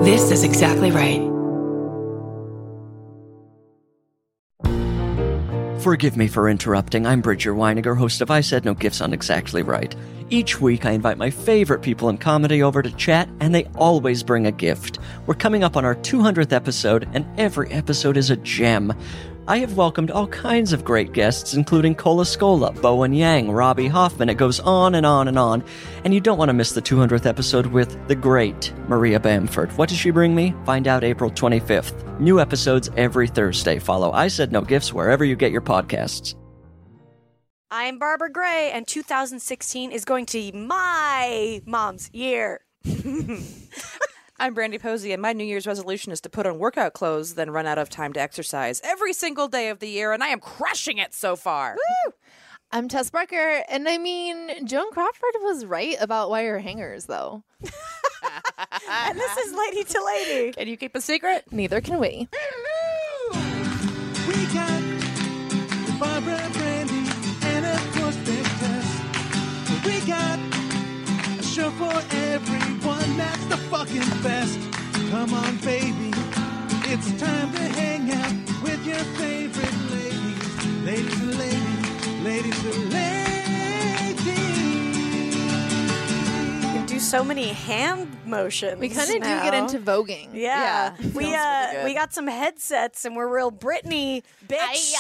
This is exactly right. Forgive me for interrupting. I'm Bridger Weiniger, host of I Said No Gifts on Exactly Right. Each week, I invite my favorite people in comedy over to chat, and they always bring a gift. We're coming up on our 200th episode, and every episode is a gem. I have welcomed all kinds of great guests, including Cola Scola, Bowen Yang, Robbie Hoffman. It goes on and on and on. And you don't want to miss the 200th episode with the great Maria Bamford. What does she bring me? Find out April 25th. New episodes every Thursday. Follow I Said No Gifts wherever you get your podcasts. I'm Barbara Gray, and 2016 is going to be my mom's year. I'm Brandy Posey, and my New Year's resolution is to put on workout clothes, then run out of time to exercise every single day of the year, and I am crushing it so far. Woo! I'm Tess Barker, and I mean, Joan Crawford was right about wire hangers, though. And this is Lady to Lady. Can you keep a secret? Neither can we. We got Barbara, Brandy, and of course Big Tess. We got a show for everyone that's the fucking best. Come on, baby, it's time to hang out with your favorite ladies. Ladies and ladies, ladies and ladies. We do so many hand motions. We kind of do get into voguing. Yeah. Feels We really good. we got some headsets, and we're real Britney, bitch.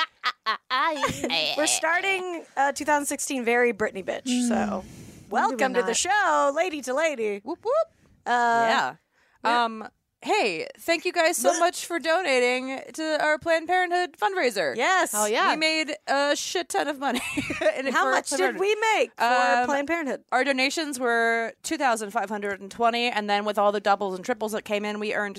We're starting 2016 very Britney, bitch. So welcome to the not. show, Lady to Lady. Whoop, whoop. Yeah. Hey, thank you guys so much for donating to our Planned Parenthood fundraiser. Yes. Oh, yeah. We made a shit ton of money. How much did we make for Planned Parenthood? Our donations were $2,520, and then with all the doubles and triples that came in, we earned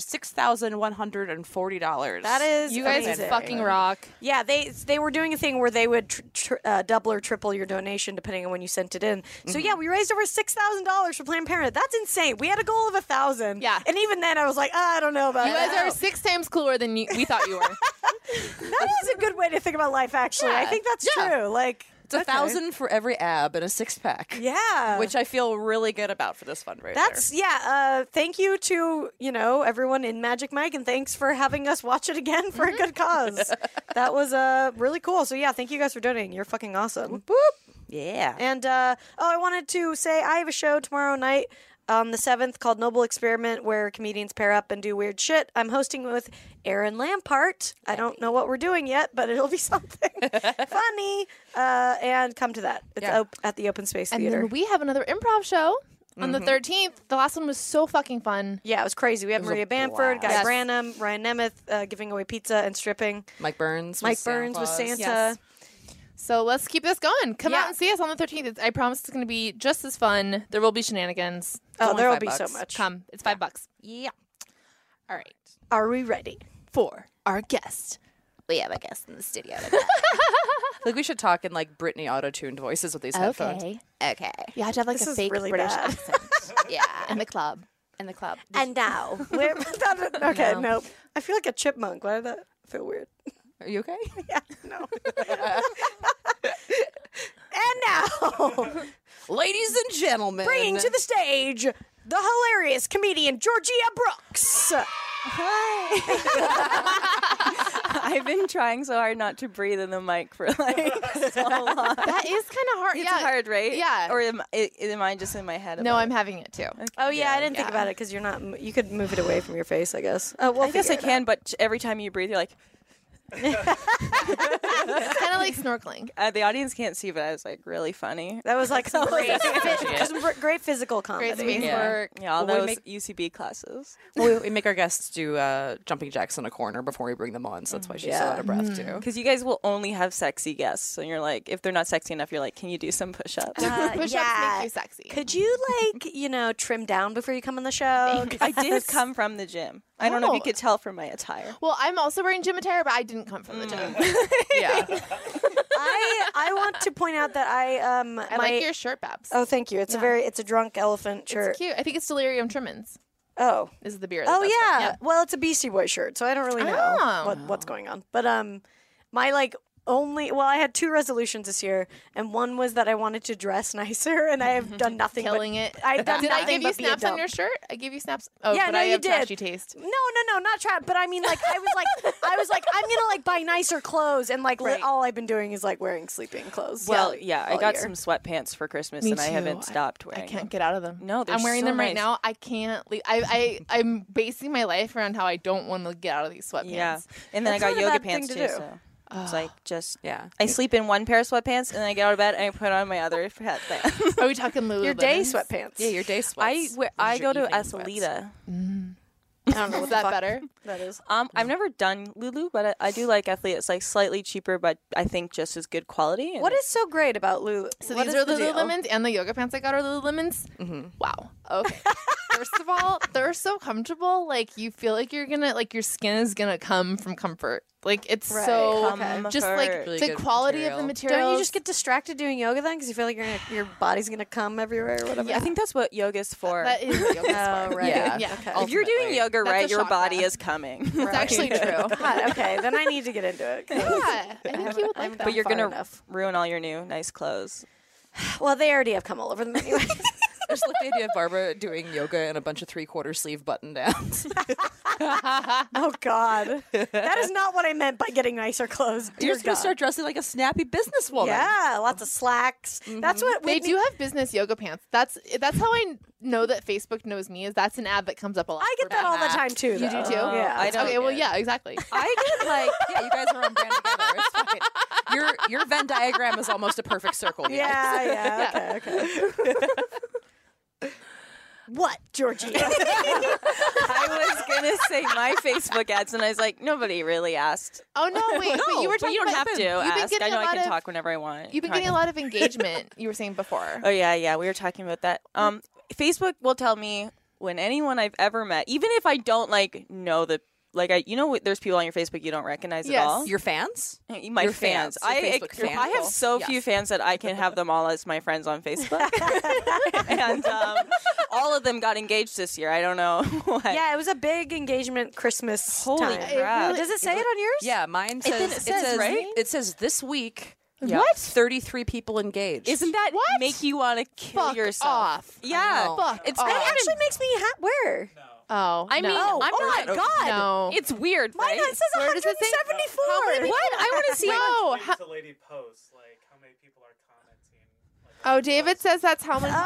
$6,140. That is You guys amazing. fucking rock. Yeah, they were doing a thing where they would double or triple your donation depending on when you sent it in. So yeah, we raised over $6,000 for Planned Parenthood. That's insane. We had a goal of 1,000. Yeah. and even then I was like, I don't know about You that. guys are 6 times cooler than we thought you were. That is a good way to think about life. Actually, I think that's true. Like It's $1,000 for every ab and a 6-pack. Yeah, Which I feel really good about for this fundraiser. That's thank you to everyone in Magic Mike, and thanks for having us watch it again for a good cause. That was really cool. So yeah, thank you guys for donating. You're fucking awesome. Boop. Yeah. And I wanted to say I have a show tomorrow night on the 7th called Noble Experiment, where comedians pair up and do weird shit. I'm hosting with Aaron Lampart. I don't know what we're doing yet, but it'll be something funny. And come to that. It's at the Open Space And Theater. then we have another improv show on the 13th. The last one was so fucking fun. Yeah, it was crazy. We have Maria Bamford, Guy Yes. Branum, Ryan Nemeth giving away pizza and stripping. Mike Burns. Mike with Santa Burns with Claus. Santa. Yes. So let's keep this going. Come Yeah. out and see us on the 13th. I promise it's going to be just as fun. There will be shenanigans. Oh, only there will $5. be so much. Come. It's $5. Yeah. All right. Are we ready? For our guest. We have a guest in the studio today. Like we should talk in like Britney auto-tuned voices with these headphones. Okay. You have to have like This a is fake really British bad. accent. Yeah. In the club. In the club. And now, okay, No. nope. I feel like a chipmunk. Why did that feel weird? Are you okay? Yeah, no. And now, Ladies and gentlemen. bringing to the stage the hilarious comedian Georgia Brooks. I've been trying so hard not to breathe in the mic for like so long. That is kind of hard. It's yeah. hard, right? Yeah. Or am I just in my head? No, about I'm it? having it too. Oh yeah, I didn't think about it because you're not. You could move it away from your face, I guess. Oh, we'll I guess I figure it can, but every time you breathe, you're like, It's kind of like snorkeling. the audience can't see, but I was like really funny. out. That was like some great physical comedy. Great space work. Yeah, all Well, we those UCB classes. Well, we make our guests do jumping jacks in a corner before we bring them on, so that's why she's so out of breath too. Because you guys will only have sexy guests, and you're like, if they're not sexy enough, you're like, can you do some push-ups? Push-ups yeah. make you sexy. Could you trim down before you come on the show? I did come from the gym. I don't know if you Oh. could tell from my attire. Well, I'm also wearing gym attire, but I didn't come from the gym. Yeah. I want to point out that I like your shirt, Babs. Oh, thank you. It's a drunk elephant shirt. It's cute. I think it's Delirium Tremens. Oh. Is the beer. Oh that's yeah. from. Well, it's a Beastie Boy shirt, so I don't really know Oh. what's going on. But my I had 2 resolutions this year, and one was that I wanted to dress nicer, and I have done nothing Killing but it. I've done Did I nothing give you but be a snaps on dump. your shirt? I gave you snaps. Oh, Yeah, but no, I you have did. trashy taste. No, not trap. But I mean, like, I was like, I'm gonna like buy nicer clothes, and like Right. all I've been doing is like wearing sleeping clothes. Well, yeah, I all got year. some sweatpants for Christmas, Me and I too. haven't stopped I wearing can't them. get out of them. No, they're I'm wearing so them right nice. now. I can't leave. I'm basing my life around how I don't want to get out of these sweatpants. Yeah, and then That's I got not a yoga bad thing pants to too. do. So it's like just Yeah. I sleep in one pair of sweatpants, and then I get out of bed and I put on my other pants. Are we talking Lululemon? your day sweatpants. Yeah, your day sweats. I These are go your to evening sweats. Athleta. I don't know Is what that the fuck better? that is. I've never done Lulu, but I do like Athleta. It's like slightly cheaper, but I think just as good quality. and What is so great about Lulu? So What these is are the deal? Lululemons, and the yoga pants I got are Lululemons. Wow. Okay. First of all, they're so comfortable. Like you feel like you're gonna like your skin is gonna come from comfort. Like it's Right, so okay. just like Comfort. Really the good quality of the material. material. Don't you just get distracted doing yoga then? Because you feel like your body's gonna come everywhere or whatever. I think that's what yoga's for. that is what yoga's Oh, for. right. Yeah. Yeah. Yeah. If you're doing ultimately. yoga That's a right, your shock body bath. is coming. It's actually true. God, okay, then I need to get into it. 'cause- Yeah, I think you would like that. But you're far gonna enough. ruin all your new nice clothes. Well, they already have come all over them anyway. I just like the idea of Barbara doing yoga in a bunch of 3/4 sleeve button downs. Oh God, that is not what I meant by getting nicer clothes. You're Dear just gonna God. start dressing like a snappy businesswoman. Yeah, lots of slacks. That's what They Whitney- do have business yoga pants. That's how I know that Facebook knows me. Is that's an ad that comes up a lot. I get for that me. all the time too. You do though. too? Yeah, I don't Okay, well, get- yeah, exactly. I get like Yeah, you guys are on brand together. It's fine. Your Venn diagram is almost a perfect circle. you guys. Yeah. Okay. What, Georgie? I was gonna say my Facebook ads, and I was like, nobody really asked. Oh no, wait, but you were But talking you don't about have to You've been ask. I getting know a I lot can of, talk whenever I want. You've been getting a lot of engagement. You were saying before. Oh yeah, we were talking about that. Facebook will tell me when anyone I've ever met, even if I don't like know the there's people on your Facebook you don't recognize Yes. at all. Your fans? My Your fans. fans. Your Facebook fans. I have so Yes. few fans that I can have them all as my friends on Facebook, and all of them got engaged this year. I don't know why. Yeah, it was a big engagement Christmas Holy time. crap! Does it say it on yours? Yeah, mine says then it says, right? It says this week. Yeah. What? 33 people engaged. Isn't that What? make you want to kill Fuck yourself? off. Yeah, know. Fuck it's off. It not even- actually makes me where? Oh, I mean, no. I'm oh not. my God. No. It's weird, Mine right? says Where does it say? 174. How many people- What? I want to see. No. It's a lady post, like how many people are commenting. Like, Oh, David says that's how many.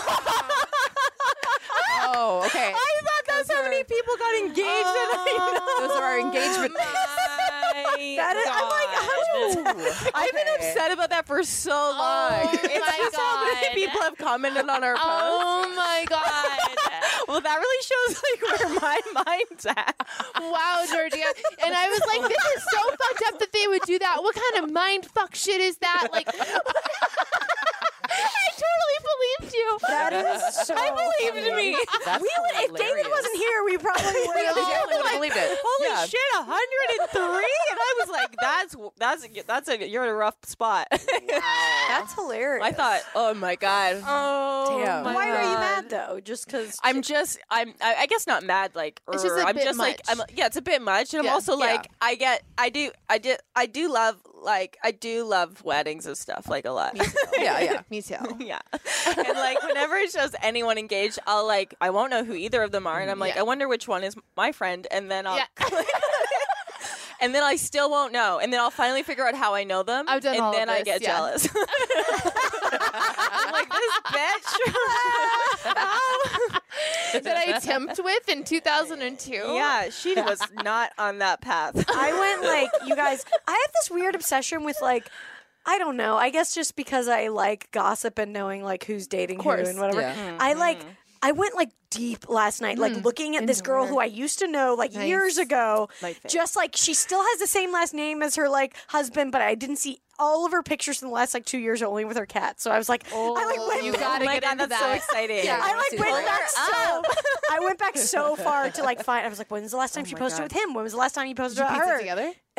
Oh, okay. I thought that's how many people got engaged. Those are our engagement That is, I'm like, how? I've been upset about that for so long. Oh It's my just how many God. people have commented on our post. Oh my god! Well, that really shows like where my mind's at. Wow, Georgia. And I was like, this is so fucked up that they would do that. What kind of mind fuck shit is that? Like, I totally believed you. That is so. I believed me. That's If David wasn't here, we probably would we have. definitely would have believed it. Holy Yeah. shit, 103! And I was like, you're in a rough spot. That's hilarious. I thought, oh my god. Oh, Damn. my Why are you God. mad though? Just because? I guess not mad, like, It's just a I'm bit just like, much. yeah, it's a bit much. And Yeah. I'm also Yeah. like, I do love weddings and stuff, like, a lot. Yeah. Me too. Yeah. And like whenever it shows anyone engaged, I won't know who either of them are. And I'm like, Yeah. I wonder which one is my friend. And then I'll Yeah. and then I still won't know. And then I'll finally figure out how I know them. I've done and all of then I this, get yeah. jealous. I'm like, this bitch. That I temped with in 2002. Yeah, she was not on that path. I went like, you guys, I have this weird obsession with like, I don't know. I guess just because I like gossip and knowing like who's dating who course. and whatever. Yeah. I went like deep last night, like looking at this girl who I used to know like Nice. years ago. My face. Just like she still has the same last name as her like husband, but I didn't see all of her pictures in the last like 2 years only with her cat. So I was like, I like went you back- gotta Oh my get God, into that's so that. exciting. Yeah. I like went Pull back her so up. I went back so far to like find. I was like, when's the last time she my posted God. with him? When was the last time you posted Did you about piece her? it together?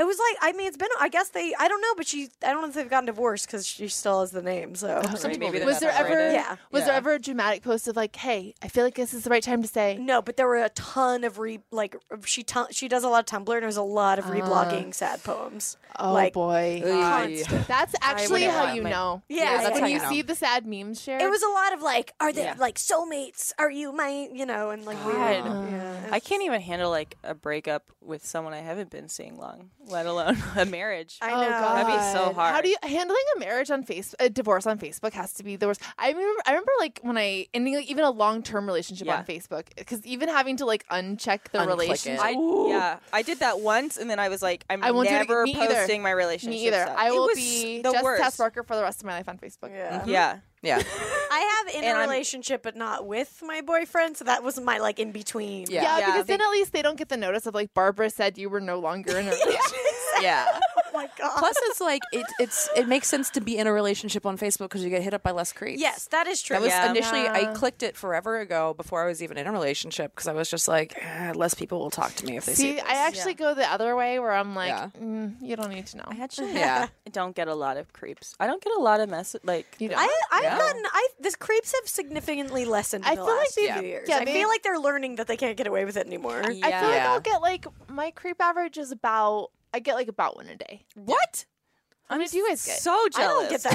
It was like, I mean, it's been, I guess I don't know, but I don't know if they've gotten divorced because she still has the name, so. Right, maybe they're Was not there ever separated. Yeah. was there ever a dramatic post of like, hey, I feel like this is the right time to say? No, but there were a ton of she does a lot of Tumblr, and there's a lot of reblogging sad poems. Oh like, boy. constant. That's actually wouldn't how want you my- know. Yeah, Is that's when how you you know. see the sad memes shared. It was a lot of like, are they Yeah. like soulmates? Are you my, and like weird. Yeah. I can't even handle like a breakup with someone I haven't been seeing long, let alone a marriage. I Oh, know. God. That'd be so hard. How do you handling a marriage on Facebook, a divorce on Facebook has to be the worst. I remember like when I ending like, even a long-term relationship Yeah. on Facebook, because even having to like uncheck the Unclick relationship. it. I did that once, and then I was like, I'm I won't do it never again. Me either. posting my relationship Me either. stuff. I It will was be the just worst. Tess Barker for the rest of my life on Facebook. Yeah. Yeah. Yeah. I have in And a I'm- relationship, but not with my boyfriend, so that was my like in between. Yeah. Yeah, Yeah, because they- then at least they don't get the notice of like Barbara said you were no longer in a relationship. Yeah. Oh my god. Plus, it's like it makes sense to be in a relationship on Facebook because you get hit up by less creeps. yes, that is true. That was Yeah. initially I Yeah. clicked it forever ago before I was even in a relationship because I was just like, less people will talk to me if they see See, this. I actually go the other way where I'm like, Yeah. you don't need to know. I actually Yeah. don't get a lot of creeps. I don't get a lot of like. You don't. I've Yeah. gotten this creeps have significantly lessened in I the feel like last they- few years. yeah, I they- feel like they're learning that they can't get away with it anymore. I feel like Yeah. I'll get like my creep average is I get like about one a day. What? How many do you guys get? So I jealous. don't get that.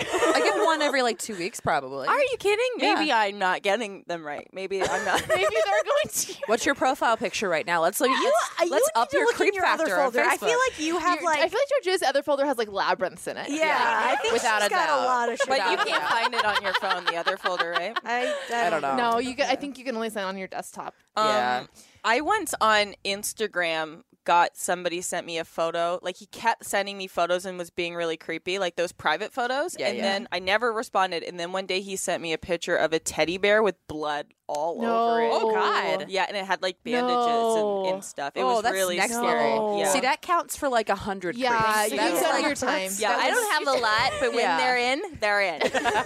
I get one every like 2 weeks probably. Are you kidding? Yeah. Maybe I'm not getting them right. Maybe I'm not. Maybe they're going to. What's your profile picture right now? Let's look. You Let's need up to your look in creep your other factor on folder. I Facebook. feel like you have I like feel like Georgia's other folder has like labyrinths in it. yeah, I think Without she's a got doubt. a lot of shit. But you out can't there. find it on your phone, the other folder, right? I don't know. No, you can, I think you can only sign on your desktop. Yeah. I once on Instagram got somebody sent me a photo. Like he kept sending me photos and was being really creepy, like those private photos. Yeah, and yeah. then I never responded. And then one day he sent me a picture of a teddy bear with blood all No. over it. Oh, God. Yeah, and it had like bandages No. and stuff. It Oh, was that's really next scary. level. Yeah. See, that counts for like 100 Yeah, creeps. you That's use that like- on your time. yeah, I don't have a lot, but when Yeah. they're in, they're in.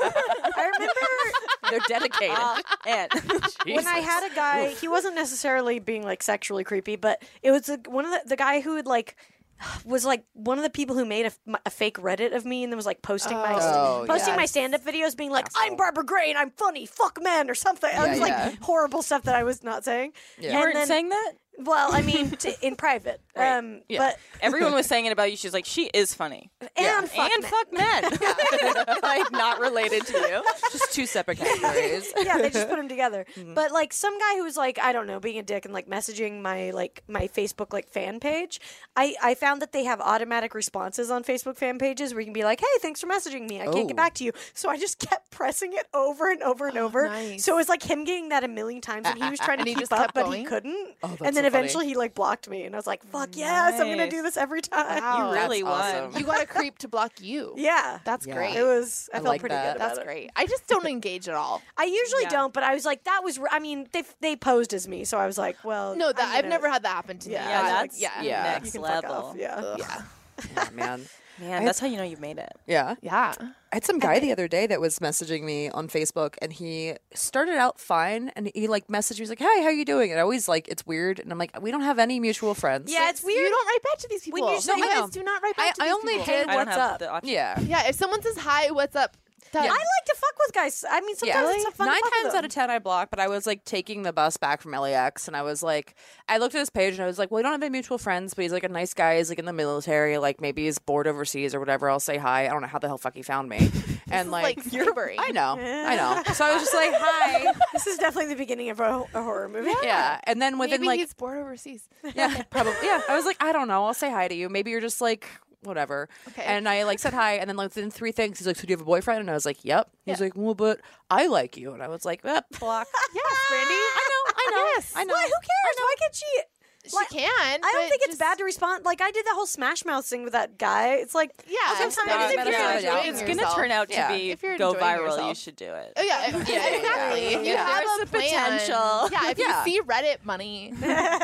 I remember They're dedicated. in. when I had a guy, he wasn't necessarily being like sexually creepy, but it was one of the guy who had like was like one of the people who made a fake Reddit of me and then was like posting my yes. stand-up videos being like, I'm Barbara Gray and I'm funny, fuck men or something. I was yeah. like horrible stuff that I was not saying. Yeah. You And weren't then- saying that? Well, I mean, in private. Right. But Everyone was saying it about you. She's like, she is funny. and fuck and men. fuck men. Like, not related to you. Just two separate categories. Yeah, they just put them together. Mm-hmm. But like some guy who was like, I don't know, being a dick and like messaging my Facebook like fan page. I found that they have automatic responses on Facebook fan pages where you can be like, hey, thanks for messaging me. I can't get back to you. So I just kept pressing it over and over and over. nice. So it was like him getting that a million times and he was trying to And he keep just up, kept but going? he couldn't. that's and then so eventually he like blocked me and I was like, fuck yes, I'm gonna Nice. do this every time. Wow. You really That's won. awesome. You got a creep to block you. Yeah. That's Yeah. great. It was I I felt like pretty that. good about That's it. great. I just don't engage at all. I usually Yeah. don't, but I was like, that was. I mean, they posed as me, so I was like, well, No, I'm I've gonna- never had that happen to me. Yeah, Yeah, I that's yeah. You next can fuck level. off. Yeah. Yeah. Oh, man. Man, that's how you know you made it. Yeah. Yeah. I had some guy the other day that was messaging me on Facebook, and he started out fine, and he like messaged me, he's like, "Hey, how you doing?" And I always like, it's weird, and I'm like, we don't have any mutual friends. Yeah, it's weird. You don't write back to these people. you say- you I know. guys do not write back to I these only people. hate- I don't what's have up? the option. Yeah. Yeah, if someone says hi, what's up? I like to fuck with guys. I mean, sometimes it's fun. 9 to fuck with times them. out of 10 I block, but I was like taking the bus back from LAX, and I was like, I looked at his page and I was like, well, we don't have any mutual friends, but he's like a nice guy. He's like in the military, like maybe he's bored overseas or whatever. I'll say hi. I don't know how the hell fuck he found me. And like Mayberry. I know. So I was just like, hi. This is definitely the beginning of a horror movie. Yeah. And then within Maybe like, he's bored overseas. yeah, probably. Yeah. I was like, I don't know. I'll say hi to you. Maybe you're just like, whatever. Okay. And I like said hi, and then like within 3 things, he's like, so do you have a boyfriend? And I was like, yep. He's like, well, but I like you. And I was like, block. Yes, Brandy. I know. Yes. I know. Why? Who cares? Why can't she? She can. I don't think it's bad to respond. Like I did that whole Smash Mouth thing with that guy. It's like Yeah, sometimes sometimes if if you're you're enjoying enjoying It's yourself- going to yourself. turn out to Yeah. be If you're go enjoying viral. You yourself. should do it. Oh, yeah, exactly. If you Yeah. have There's a the plan, potential. yeah. If Yeah. you see Reddit money,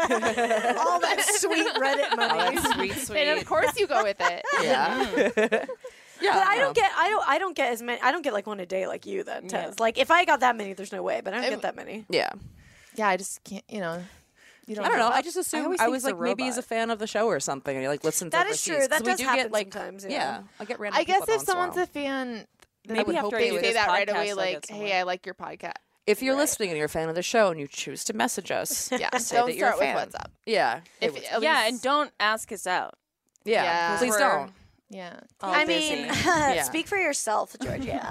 all that sweet Reddit money. Sweet, and of course you go with it. Yeah. Yeah. But I don't get as many. I don't get like one a day like you then. Tez. Like if I got that many, there's no way. But I don't get that many. Yeah. Yeah, I just can't. You know, You I don't know. I just I assumed always I think was it's a like maybe he's a robot. fan of the show or something, and he like listens. That is overseas. true. That 'Cause we does do happen get, like, sometimes, yeah. Yeah, I get random. I guess people if once in a someone's while. a fan, Maybe would hope after they you do say this that right podcast, away. I'll Like, get some hey, more. I like your podcast. If you're listening and you're a fan of the show and you choose to message us, Yeah, say don't that you're a start with fan. what's up. Yeah, If at yeah, least- and don't ask us out. yeah. Yeah. Please We're- don't. yeah. all I busy. mean, Yeah. speak for yourself, Georgia.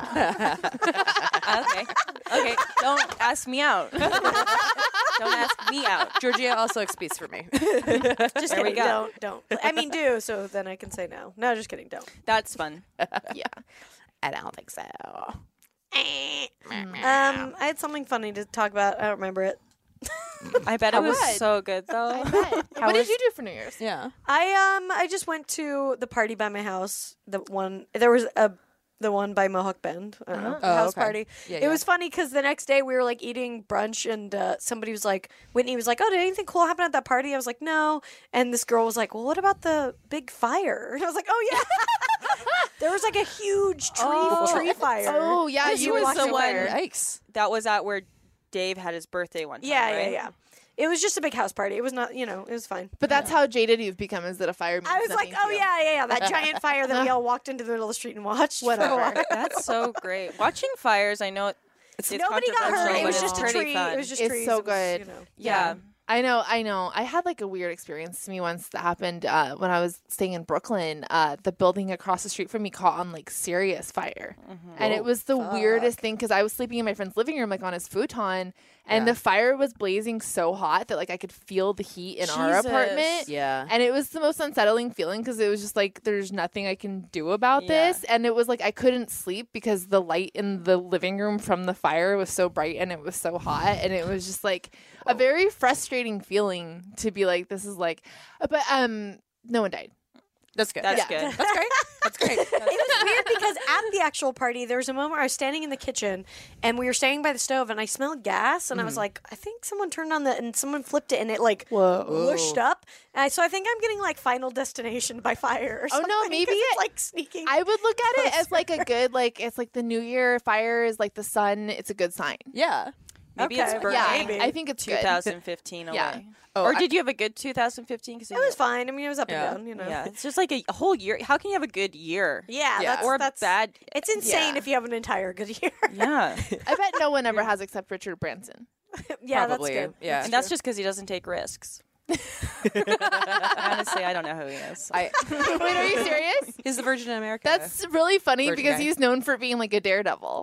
Okay. Don't ask me out. Don't ask me out. Georgia also speaks for me. Just There we kidding. go. Don't. I mean, do so then I can say no. No, just kidding. Don't. That's fun. Yeah. I don't think so. I had something funny to talk about. I don't remember it. I bet it was bet. so good though. What did you do for New Year's? Yeah. I just went to the party by my house. The one by Mohawk Bend. I don't know, Oh, house okay. party. Yeah, it yeah. was funny because the next day we were like eating brunch and somebody was like, Whitney was like, "Oh, did anything cool happen at that party?" I was like, "No." And this girl was like, "Well, what about the big fire?" And I was like, "Oh yeah." There was like a huge tree fire. Oh yeah, This you was were the so one- fired. Yikes. That was at where Dave had his birthday one time. Yeah, right? yeah. It was just a big house party. It was not, it was fine. But that's how jaded you've become. Is that a fire? Means I was like, nothing oh to you. yeah, that giant fire that we all walked into the middle of the street and watched. for a while. Whatever. That's so great. Watching fires, I know it's Nobody got hurt. controversial, It was but just a it's pretty tree. fun. It was just It's trees. so It was, good. yeah. I know. I had like a weird experience to me once that happened when I was staying in Brooklyn. The building across the street from me caught on like serious fire. And it was the weirdest thing because I was sleeping in my friend's living room, like on his futon, and the fire was blazing so hot that like I could feel the heat in our Jesus. apartment. Yeah. And it was the most unsettling feeling because it was just like there's nothing I can do about Yeah. this. And it was like I couldn't sleep because the light in the living room from the fire was so bright and it was so hot. And it was just like a very frustrating feeling to be like, this is like, but no one died. That's good. That's Yeah. good. That's great. That's great. It was weird because at the actual party, there was a moment where I was standing in the kitchen and we were standing by the stove and I smelled gas and I was like, I think someone turned on and someone flipped it and it like whooshed up. And so I think I'm getting like Final Destination by fire. Or Oh, no, something, maybe 'cause it's it- like sneaking. I would look at it as like a good, like, it's like the New Year fire is like the sun. It's a good sign. Yeah. Maybe Okay. it's birthday. Yeah, Maybe. I think it's good. 2015 away. Yeah. Oh, or I- did you have a good 2015? It was fine. I mean, it was up Yeah. and down, Yeah, it's just like a whole year. How can you have a good year? Yeah, Yeah. that's, Or that's bad. It's insane Yeah. if you have an entire good year. Yeah. I bet no one ever has except Richard Branson. Yeah, Probably, that's good. yeah. And that's just because he doesn't take risks. Honestly, I don't know who he is. I, Wait, are you serious? he's the Virgin America. That's really funny Virgin because guy. he's known for being like a daredevil.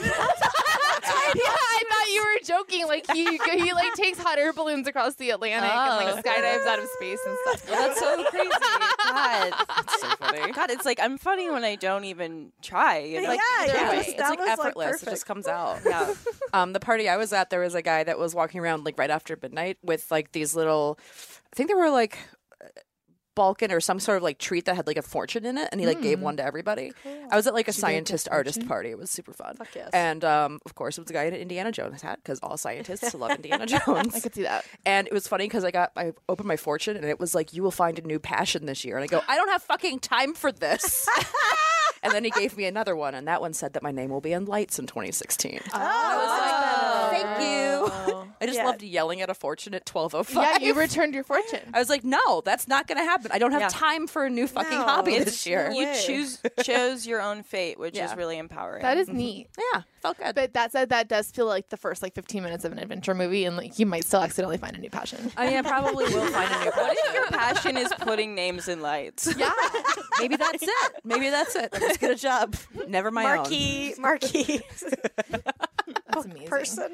Yeah, I thought you were joking. Like he like takes hot air balloons across the Atlantic and like skydives out of space and stuff. That's so crazy. God. That's so funny. God, it's like I'm funny when I don't even try. You know? Yeah, either yeah, way. just- It's that like was effortless. Like It perfect. just comes out. Yeah. The party I was at, there was a guy that was walking around like right after midnight with like these little, I think they were like Balkan or some sort of like treat that had like a fortune in it, and he like gave one to everybody. I was at like a scientist artist party. It was super fun. Fuck yes. And of course, it was a guy in an Indiana Jones hat because all scientists love Indiana Jones. I could see that. And it was funny because I opened my fortune and it was like, you will find a new passion this year. And I go, I don't have fucking time for this. And then he gave me another one, and that one said that my name will be in lights in 2016. I was like, thank you. I just Yeah. loved yelling at a fortune at 12:05. Yeah, you returned your fortune. I was like, no, that's not going to happen. I don't have Yeah. time for a new fucking No, hobby it's- this year. no You way. chose your own fate, which Yeah. is really empowering. That is neat. Yeah, felt good. But that said, that does feel like the first like 15 minutes of an adventure movie, and like you might still accidentally find a new passion. I probably will find a new What passion. if your passion is putting names in lights? Yeah, Maybe that's it. Maybe that's it. Let's get a job. Never my own. Marquee that's amazing. person.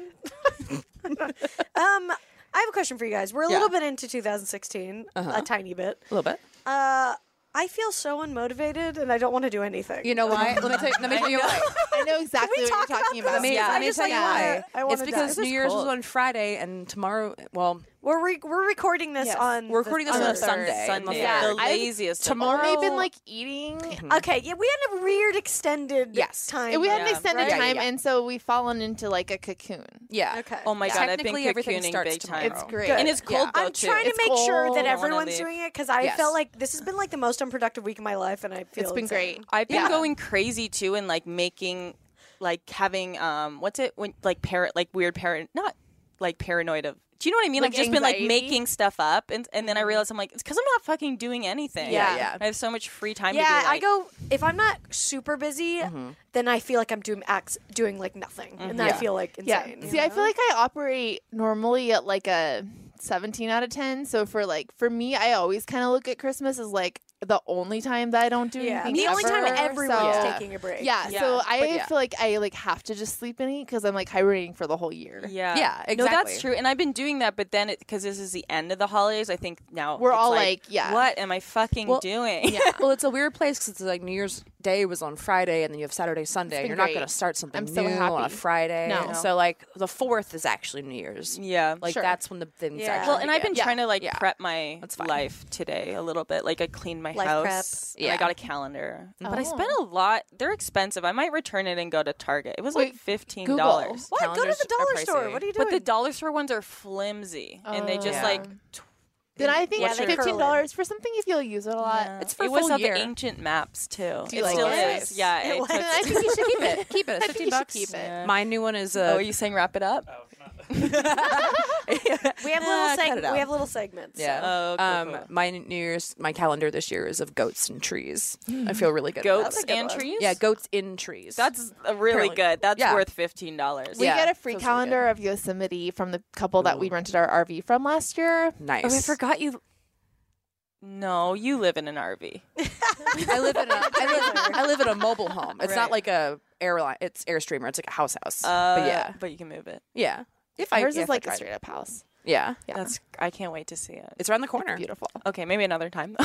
I have a question for you guys. We're a Yeah. little bit into 2016, a tiny bit. A little bit. I feel so unmotivated, and I don't want to do anything. You know why? Let me tell you why. I know exactly what talk you're talking about about. this? Let I me just, tell like, you wanna- why. I wanna It's because die. New Year's was on Friday, and tomorrow, well, We're recording this Yes. on. we're recording this the on a third. Sunday. Sunday. Yeah, The I- laziest. of tomorrow- all. We've been like eating. Okay, yeah, we had a weird extended Yes. time. We had an Yeah. extended Right? time, Yeah. and so we've fallen into like a cocoon. Yeah. Okay. Oh my Yeah. god, I've been Technically, everything cocooning starts big time. tomorrow. It's great. Good. And it's cold Yeah. though I'm too. trying to It's make cold. sure I that wanna everyone's leave. doing it because I Yes. felt like this has been like the most unproductive week of my life, and I feel It's been insane. great. I've been Yeah. going crazy too and like making like having what's it when like weird parent not like paranoid of Do you know what I mean? Like I've just been like anxiety? making stuff up, and then I realized I'm like, it's because I'm not fucking doing anything. Yeah. I have so much free time. to Yeah, be like, I go if I'm not super busy, then I feel like I'm doing like nothing, and then I feel like insane. Yeah. See, I feel like I operate normally at like a 17 out of 10. So for me, I always kind of look at Christmas as like the only time that I don't do anything. the only time ever. everyone's So- taking a break. Yeah, Yeah. so I yeah. feel like I like have to just sleep and eat because I'm like hibernating for the whole year. Yeah. Yeah, No, that's exactly. true. And I've been doing that, but then because this is the end of the holidays, I think now We're it's all like, yeah. what am I fucking doing? Yeah. Well, it's a weird place because it's like New Year's Day was on Friday, and then you have Saturday, Sunday. been You're not great. going to start something I'm new so on a happy. Friday. No. So like the 4th is actually New Year's. Yeah. Like Sure. that's when the things Yeah. actually Well, and I've been begin. trying to like Yeah. prep my That's fine. life today a little bit. Like I cleaned my Life house. prep. And I Yeah. got a calendar. But I Oh. spent a lot. They're expensive. I might return it and go to Target. It was like Wait, $15. Google. What? Go to Calendars the are dollar pricey. store. What are you doing? But the dollar store ones are flimsy. And they just Yeah. like Then I think Yeah, they $15 for something if you'll use it a lot. Yeah. It's for a it was full on year. the ancient maps too. Do you it like still it? is. Yeah. It It was. took- And I think you should keep it. Keep it. It's I think 15 you should bucks. keep it. Yeah. My new one is Oh, are you saying wrap it up? Oh, not. we have little cut it out. we have little segments. Yeah. Oh, cool, cool. My New Year's, my calendar this year is of goats and trees. I feel really good. Goats about it. and trees? Yeah, goats in trees. That's really Apparently. good. That's Yeah. worth $15. We Yeah, get a free feels really calendar of Yosemite from the couple that we rented our RV from last year. nice. Oh, I forgot you. No, you live in an RV. I live in a mobile home. It's Right. not like a airline. It's Airstreamer. It's like a house. But yeah, But you can move it. yeah. If Hers yeah, is if I like a tried. straight up house. Yeah, Yeah. That's. I can't wait to see it. it's around the corner. Beautiful. Okay, maybe another time.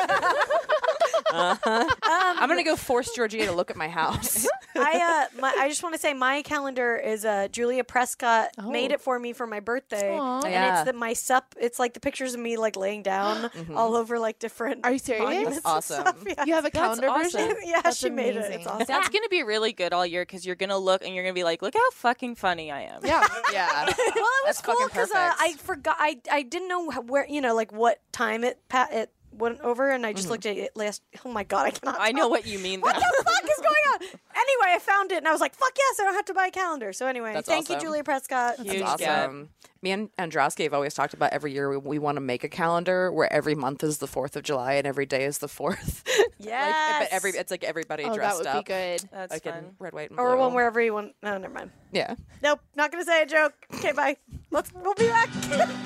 I'm gonna go force Georgia to look at my house. I just want to say my calendar is Julia Prescott made it for me for my birthday, Aw. and Yeah. it's my sup. It's like the pictures of me like laying down all over like different. Are you serious? monuments and That's awesome. stuff. Yeah. You have a calendar awesome. version? Yeah, That's she made it. amazing. It's awesome. That's gonna be really good all year because you're gonna look and you're gonna be like, look how fucking funny I am. Yeah. Yeah, Well, it was That's cool fucking because perfect. I forgot. I didn't know where like what time it went over, and I just looked at it last. Oh my god, I cannot. I know talk. what you mean. What though. the fuck is going on? Anyway, I found it and I was like, fuck yes, I don't have to buy a calendar. So anyway, That's thank you, awesome. Julia Prescott. Huge That's gap. awesome. Me and Androsky have always talked about every year we want to make a calendar where every month is the 4th of July and every day is the 4th. Yes. But it's like everybody Oh, that dressed would up. be good. That's Like fun. in red, white, and Or blue. one where everyone. No, never mind. Yeah. Nope, not gonna say a joke. Okay, bye. We'll be back.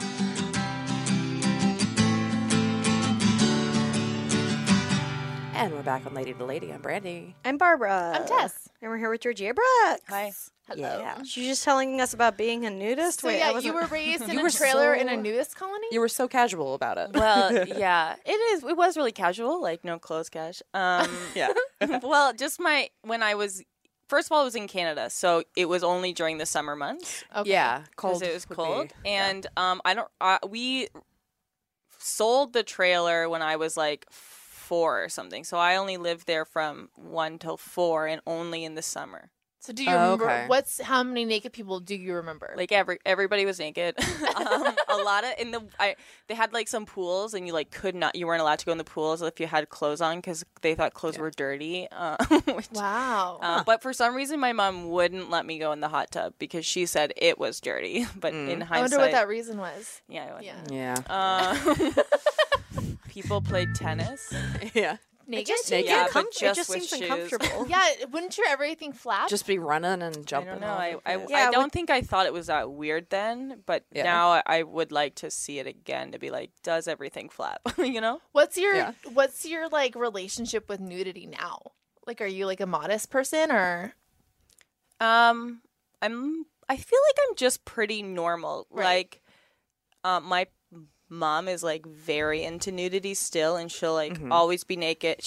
And we're back on Lady to Lady. I'm Brandy. I'm Barbara. I'm Tess. And we're here with Georgia Brooks. Hi. Hello. Yeah. She's just telling us about being a nudist. So Wait, I yeah, wasn't- you were raised in You a were trailer so- in a nudist colony? You were so casual about it. Well, yeah, it is. It was really casual, like no clothes cash. Yeah. Well, just when I was. First of all, I was in Canada, so it was only during the summer months Okay. Yeah. because Cold. it was would cold. be- And we sold the trailer when I was like 4 or something. So I only lived there from 1 till 4, and only in the summer. So do you Oh, remember okay. how many naked people do you remember? Like everybody was naked. A lot of they had like some pools, and you weren't allowed to go in the pools if you had clothes on because they thought clothes were dirty. Wow. But for some reason, my mom wouldn't let me go in the hot tub because she said it was dirty. But in I hindsight, wonder what that reason was. Yeah. Yeah. Yeah. People played tennis. Yeah. It just Naked? seems, Yeah, uncom- but it just just with seems shoes. uncomfortable. Yeah, wouldn't your everything flap? Just be running and I jumping. don't know. all I over the place. Yeah, don't think I thought it was that weird then, but Yeah. now I would like to see it again to be like, does everything flap? You know? What's your Yeah. like relationship with nudity now? Like, are you like a modest person or? I feel like I'm just pretty normal. Right. Like, my mom is like very into nudity still, and she'll like always be naked.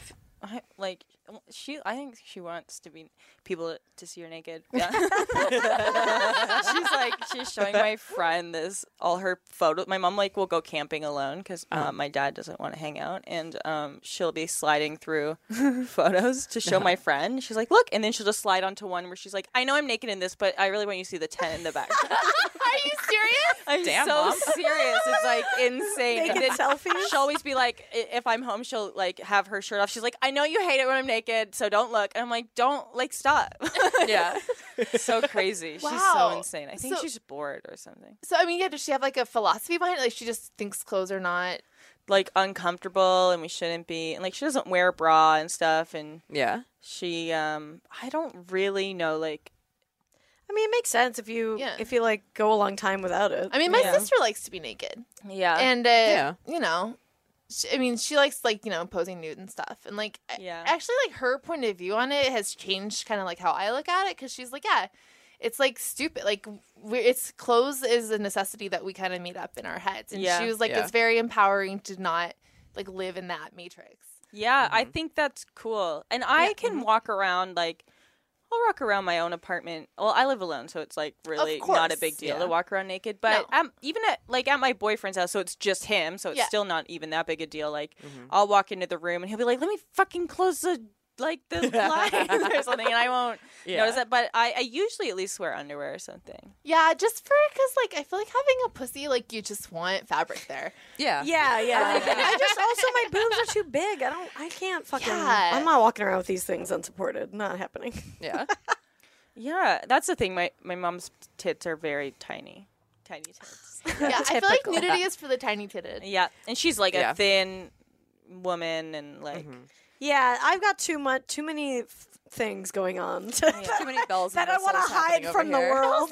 I think she wants to be people to see her naked. Yeah. she's showing my friend all her photos. My mom like will go camping alone because my dad doesn't want to hang out, and she'll be sliding through photos to show my friend. She's like, look, and then she'll just slide onto one where she's like, I know I'm naked in this, but I really want you to see the 10 in the back. Are you serious? I'm Damn, so Mom. serious. It's like insane. Naked And then selfies? she'll always be like, if I'm home, she'll like have her shirt off. She's like, I know you hate it when I'm naked, so don't look. And I'm like, don't like stop. Yeah. So crazy. She's so Wow. insane. I think So- she's bored or something. So I mean, yeah, does she have like a philosophy behind it? Like she just thinks clothes are not. Like uncomfortable, and we shouldn't be. And like she doesn't wear a bra and stuff. And Yeah. she, I don't really know. Like, I mean, it makes sense if you Yeah. like go a long time without it. I mean, my Yeah. sister likes to be naked, yeah, and Yeah. you know, she likes like posing nude and stuff, and like Yeah. actually like her point of view on it has changed kind of like how I look at it because she's like, yeah, it's like stupid, like it's clothes is a necessity that we kind of made up in our heads, and Yeah. she was like, Yeah. it's very empowering to not like live in that matrix. yeah. I think that's cool, and I can walk around like. I'll walk around my own apartment. Well, I live alone, so it's like really not a course, big deal yeah. to walk around naked. But No. even at my boyfriend's house, so it's just him, so it's Yeah. still not even that big a deal. Like I'll walk into the room and he'll be like, "Let me fucking close the blinds or something," and I won't notice that. But I usually at least wear underwear or something. Yeah, just for because like I feel like having a pussy, like you just want fabric there. Yeah. Yeah, yeah. I just also my boobs are too big. I can't fucking. Yeah. I'm not walking around with these things unsupported. Not happening. Yeah. Yeah, that's the thing. My mom's tits are very tiny tits. Yeah, I feel like nudity is for the tiny titted. Yeah, and she's like Yeah. a thin woman, and like Yeah, I've got too many things going on Too many bells and that I want to whistles happening hide from the over here. world.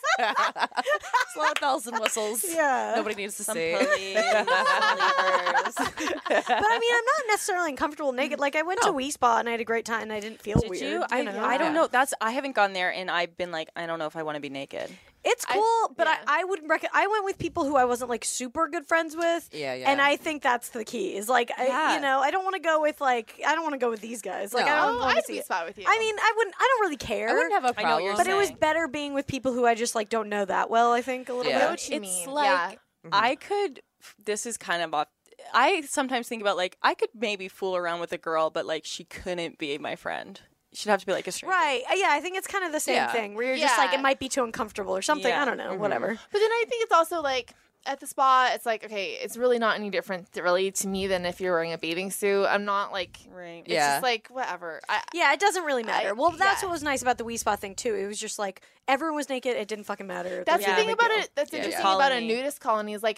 It's a lot of bells and whistles. Yeah. Nobody needs to some see. pulleys, some levers. But I mean, I'm not necessarily uncomfortable naked. Like I went to Wii Spa and I had a great time and I didn't feel Did weird. you? You know? I don't Yeah. know. I haven't gone there, and I've been like, I don't know if I want to be naked. It's cool, but yeah. I would I went with people who I wasn't like super good friends with. Yeah, yeah. And I think that's the key. Is like Yeah. I don't want to go with I don't want to go with these guys. Like No. I don't Oh, want to I'd see be it. spot with you. I mean, I don't really care. I wouldn't have a I know what problem. you're but it was saying. better being with people who I just like don't know that well. I think a little Yeah. I know bit. what you It's mean. like yeah. I could. This is kind of off. I sometimes think about like I could maybe fool around with a girl, but like she couldn't be my friend. She'd have to be like a stranger. Right. Yeah, I think it's kind of the same Yeah. thing where you're just like Yeah. it might be too uncomfortable or something. Yeah. I don't know. Whatever. But then I think it's also like at the spa, it's like, okay, it's really not any different really to me than if you're wearing a bathing suit. I'm not like, Right. it's Yeah. just like whatever. Yeah, it doesn't really matter. Well, that's yeah. what was nice about the Wii Spa thing too. It was just like everyone was naked. It didn't fucking matter. That's There the was thing no big about deal. it. That's Yeah, interesting yeah. about a Colony. nudist colony is like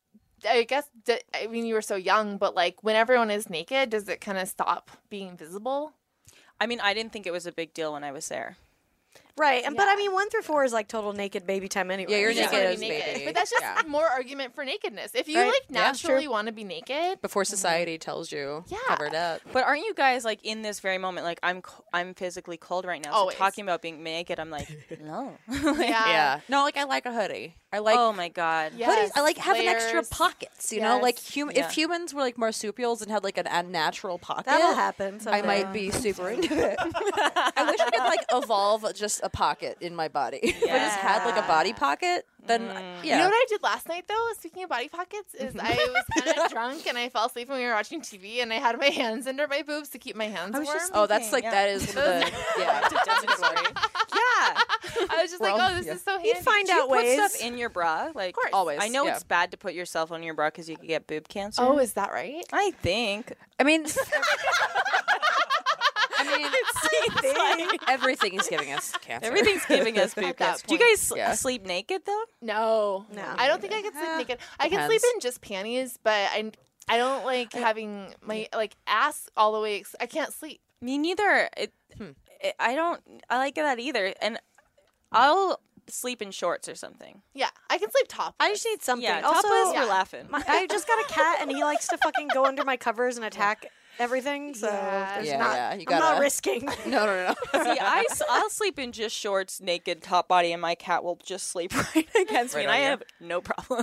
I guess I mean you were so young, but like when everyone is naked, does it kind of stop being visible? I mean, I didn't think it was a big deal when I was there. Right, but I Yeah. mean 1 through 4 is like total naked baby time anyway. Yeah, you're You just naked wanna as be naked. baby. But that's just Yeah. more argument for nakedness. If you Right. like Yeah, naturally want to be naked, Before society tells you, Yeah. cover it up. But aren't you guys like in this very moment? Like I'm physically cold right now. So Always. talking about being naked, I'm like, no. Yeah. No, like I like a hoodie. I like Oh my god. Yes, hoodies. I like having extra layers. pockets. You know, like Yes. Yeah. if humans were like marsupials and had like a natural pocket, That'll happen. I someday. might be super into it. I wish I could like evolve just a pocket in my body. If I just had like a body pocket, then yeah. You know what I did last night though? Speaking of body pockets, is I was kind of drunk and I fell asleep when we were watching TV and I had my hands under my boobs to keep my hands was warm. just Oh, that's like Yeah. that is one of the yeah. That's a good one. Yeah. I was just like, Well, oh, this yeah. is so handy. You'd find Do you out put ways. stuff in your bra? Like, course. Always. I know yeah. it's bad to put your cell phone in your bra because you could get boob cancer. Oh, is that right? I think. I mean, everything is giving us cancer. Everything's giving us boob At that cancer. Do you guys Yeah. sleep naked though? No, No. I don't think I could sleep naked. I can sleep depends. in just panties, but I don't like having my like ass all the way. I can't sleep. Me neither. I don't. I like that either. And I'll sleep in shorts or something. Yeah, I can sleep top. I just need something. Yeah. Also, Topless, we're laughing. I just got a cat and he likes to fucking go under my covers and attack everything. So Yeah. there's Yeah, not. yeah, you I'm not gotta- risking. No. See, I'll sleep in just shorts, naked, top body, and my cat will just sleep right against me, Right and I on you. have no problem.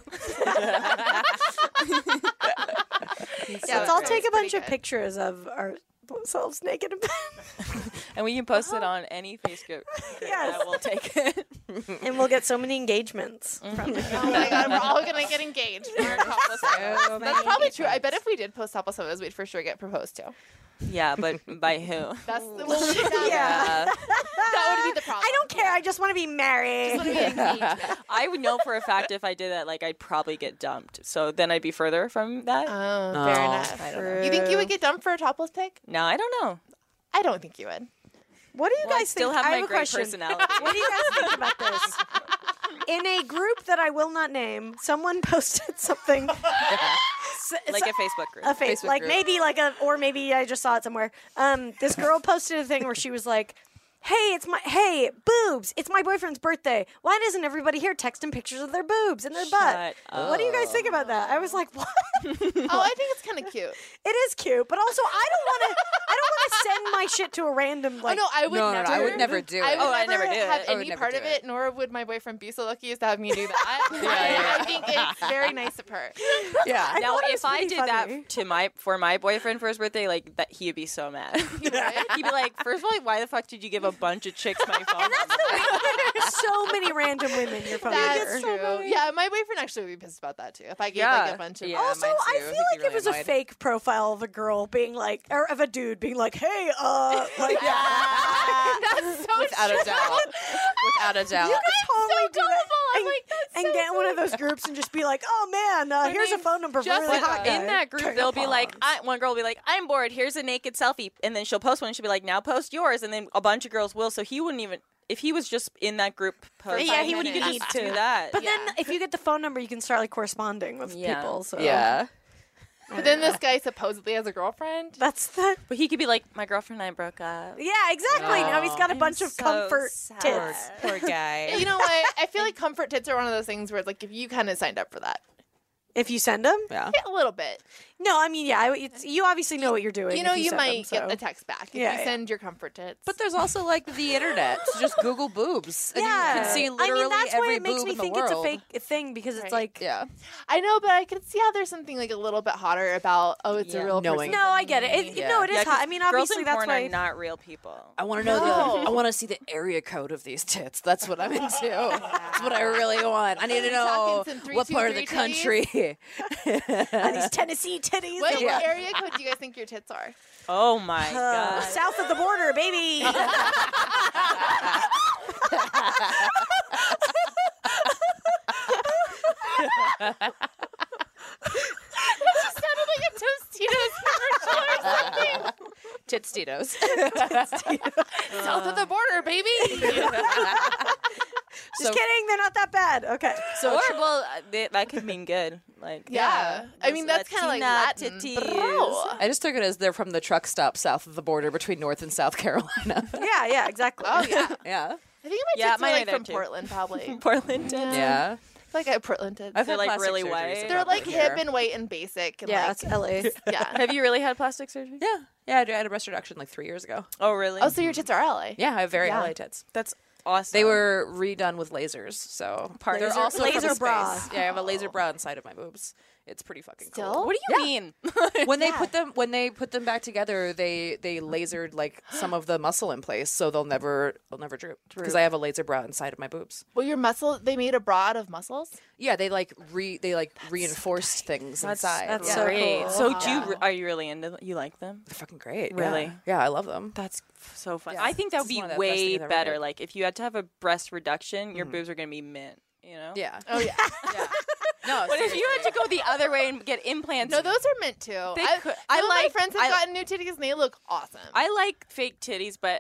Yeah, let's all it's take a bunch pretty of good. pictures of ourselves naked in bed, And we can post it on any Facebook. group. Yes. I will take it. and we'll get so many engagements from it. Oh my god, we're all gonna get engaged. for our topless photos. That's probably true. I bet if we did post topless photos, we'd for sure get proposed to. Yeah, but by who? That's that, Yeah. that would be the problem. I don't care. I just want to be married. I would know for a fact if I did that, like I'd probably get dumped. So then I'd be further from that. Oh, I fair enough. don't know. You think you would get dumped for a topless pic? No, I don't know. I don't think you would. What do you Well, I guys still think? have I my have a great question. personality. What do you guys think about this? In a group that I will not name, someone posted something. Like a Facebook group. A face, Facebook like group. maybe like a, or maybe I just saw it somewhere. This girl posted a thing where she was like, hey, boobs, it's my boyfriend's birthday. Why doesn't everybody here text him pictures of their boobs and their butt? Shut What do you guys think about that? I was like, what? Oh, I think it's kind of cute. It is cute, but also I don't want to send my shit to a random like. Oh no, I would No, never. I would never do it. I never do it. have I would any never part do of it. it, nor would my boyfriend be so lucky as to have me do that. I think it's very nice of her. Yeah. Now, thought it was if I pretty did funny. that to for my boyfriend for his birthday, like that, he'd be so mad. He'd be like, first of all, why the fuck did you give a bunch of chicks my phone number? So many random women your phone That's number. true. Yeah, my boyfriend actually would be pissed about that too. If I gave like a bunch of Yeah. Also, mine I too. feel He'd like be it was really a annoyed. fake profile of a girl being like, or of a dude being like, hey, like, That's so Without a doubt. Without a doubt. you could totally do that. I'm And, like, that's and so get in one of those groups and just be like, oh man, here's a name's phone number for a really Jessica. hot guy. In that group, they'll be like, one girl will be like, I'm bored. Here's a naked selfie. And then she'll post one and she'll be like, now post yours. And then a bunch of girls will. So he wouldn't even, if he was just in that group post, Yeah, he wouldn't could need just to. do that. But then if you get the phone number, you can start like corresponding with Yeah. people. So Yeah. But then this guy supposedly has a girlfriend. that's the. But he could be like, my girlfriend and I broke up. Yeah, exactly. Now he's got a bunch of so comfort sad. tits. Poor guy. You know what? I feel like comfort tits are one of those things where it's like if you kind of signed up for that, If you send them, Yeah. a little bit. no, I mean, yeah, you obviously know what you're doing. You know, if you send might them, get so. a text back if Yeah, you yeah. send your comfort tits. But there's also like the internet. So just Google boobs. And Yeah, you can see literally I mean, that's every why it makes boob me in the think world. it's a fake thing because it's Right. like. Yeah. I know, but I could see how there's something like a little bit hotter about it's a Yeah. real Knowing. person. No, I get it. No, it is Yeah, 'cause hot. I mean, girls obviously in that's porn why. are not real people. I want to know No. I want to see the area code of these tits. That's what I'm into. That's what I really want. I need to know Talking some what part of the 323 country. And these Tennessee titties. What Yeah. area code do you guys think your tits are? Oh my god. South of the border, baby. Sounded like a Tostitos commercial or something. Titstitos. South of the border, baby. Just kidding. They're not that bad. Okay. So well, that could mean good. Like Yeah. I mean, that's kind of like Latina Latin. titties. Bro. I just took it as they're from the truck stop south of the border between North and South Carolina. Yeah, exactly. Oh, yeah. Yeah. I think my Yeah, tits are mine like are there, from too. Portland, probably. Portland tits. Yeah. I feel like I have Portland tits. I've They're, had like, plastic really surgery, white. so They're probably like here. hip and white and basic. And Yeah, like, it's LA. yeah. Have you really had plastic surgery? Yeah. Yeah, I had a breast reduction like 3 years ago. Oh really? Oh, so your tits are LA. Yeah, I have very Yeah. LA tits. That's awesome. They were redone with lasers, so they're Laser- also laser from space. bra. Yeah, I have a laser bra inside of my boobs. It's pretty fucking Still? cool. What do you mean? When they put them back together, they lasered like some of the muscle in place, so they'll never droop because I have a laser bra inside of my boobs. Well, your muscle, they made a bra out of muscles? Yeah, they reinforced things inside. that's yeah. so Great. cool. So are you really into them? You like them? They're fucking great. Really? Yeah, I love them. That's so fun. Yeah. I think that would This is be one of the best way things I've ever better. made. Like if you had to have a breast reduction, your boobs are gonna be mint. You know? Yeah. Oh, yeah. Yeah. No, But if you had to go the other way and get implants, No, those are meant to. I could- I I my like- friends have I- gotten new titties and they look awesome. I like fake titties, but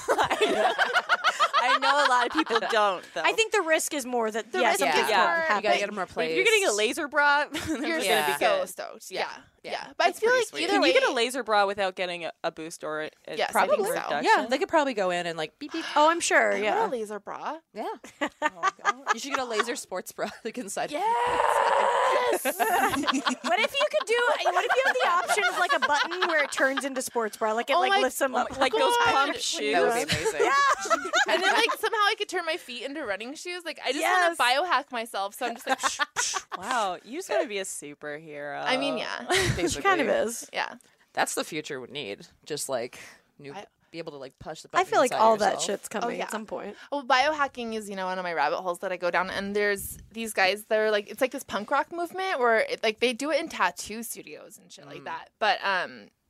I know a lot of people don't. Though. I think the risk is more that The yes, risk something's is going more- to You happen. you gotta get them But replaced. if you're getting a laser bra, You're it's Yeah. gonna be so good. stoked. Yeah. Yeah. Yeah. But I That's feel pretty like sweet. either Can way, you get a laser bra without getting a boost or a Yes, I Probably think so. reduction? Yeah, they could probably go in and like beep beep. Oh, I'm sure. I want Yeah. a laser bra. Yeah. You should get a laser sports bra like inside. Yes. What if you could do? What if you have the option of like a button where it turns into sports bra, like it Oh like my- lifts them up, like those God. pump shoes. That would be amazing. And then like somehow I could turn my feet into running shoes. Like I just Yes. want to biohack myself. So I'm just like, psh, psh. Wow, you just want to be a superhero. I mean, yeah, She kind of is. yeah. That's the future we need. Just like be able to like push the I button feel like inside all that yourself. shit's coming yeah. at some point. Well, biohacking is, one of my rabbit holes that I go down, and there's these guys that are like, it's like this punk rock movement where like they do it in tattoo studios and shit like that. But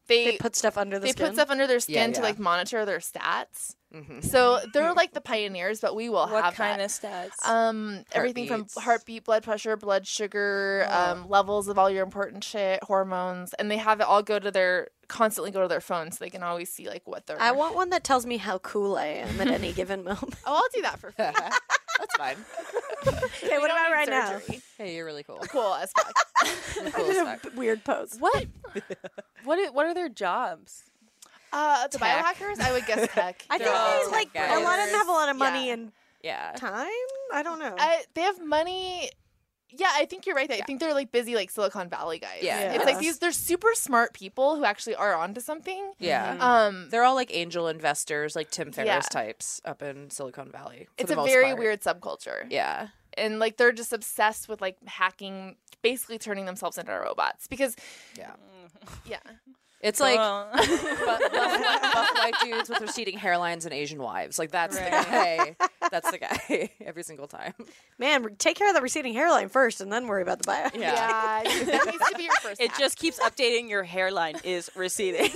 They put stuff under the skin. They put stuff under their skin Yeah, to yeah. like monitor their stats. So they're like the pioneers, but we will What have kind that. of stats? Everything from Heartbeats. heartbeat, blood pressure, blood sugar, levels of all your important shit, hormones, and they have it all constantly go to their phone, so they can always see like what they're. I want one that tells me how cool I am at any given moment. Oh, I'll do that for free. That's fine. Okay, what about right now? Hey, you're really cool. Cool as fuck. You're I cool as did fuck. a weird pose. What are their jobs? The biohackers, I would guess tech. I think all they like tech a lot of them have a lot of money Yeah. and Yeah. time. I don't know. They have money. Yeah, I think you're right. I think they're like busy like Silicon Valley guys. Yeah. It's like they're super smart people who actually are onto something. Yeah. They're all like angel investors, like Tim Ferriss Yeah. types up in Silicon Valley. for It's the a most very part. weird subculture. Yeah. And like they're just obsessed with like hacking, basically turning themselves into robots because Yeah. yeah. It's like Well, buff white dudes with receding hairlines and Asian wives. Like that's the guy. That's the guy every single time. Man, take care of the receding hairline first, and then worry about the bio. Yeah, that needs to be your first it hack. just keeps updating. Your hairline is receding.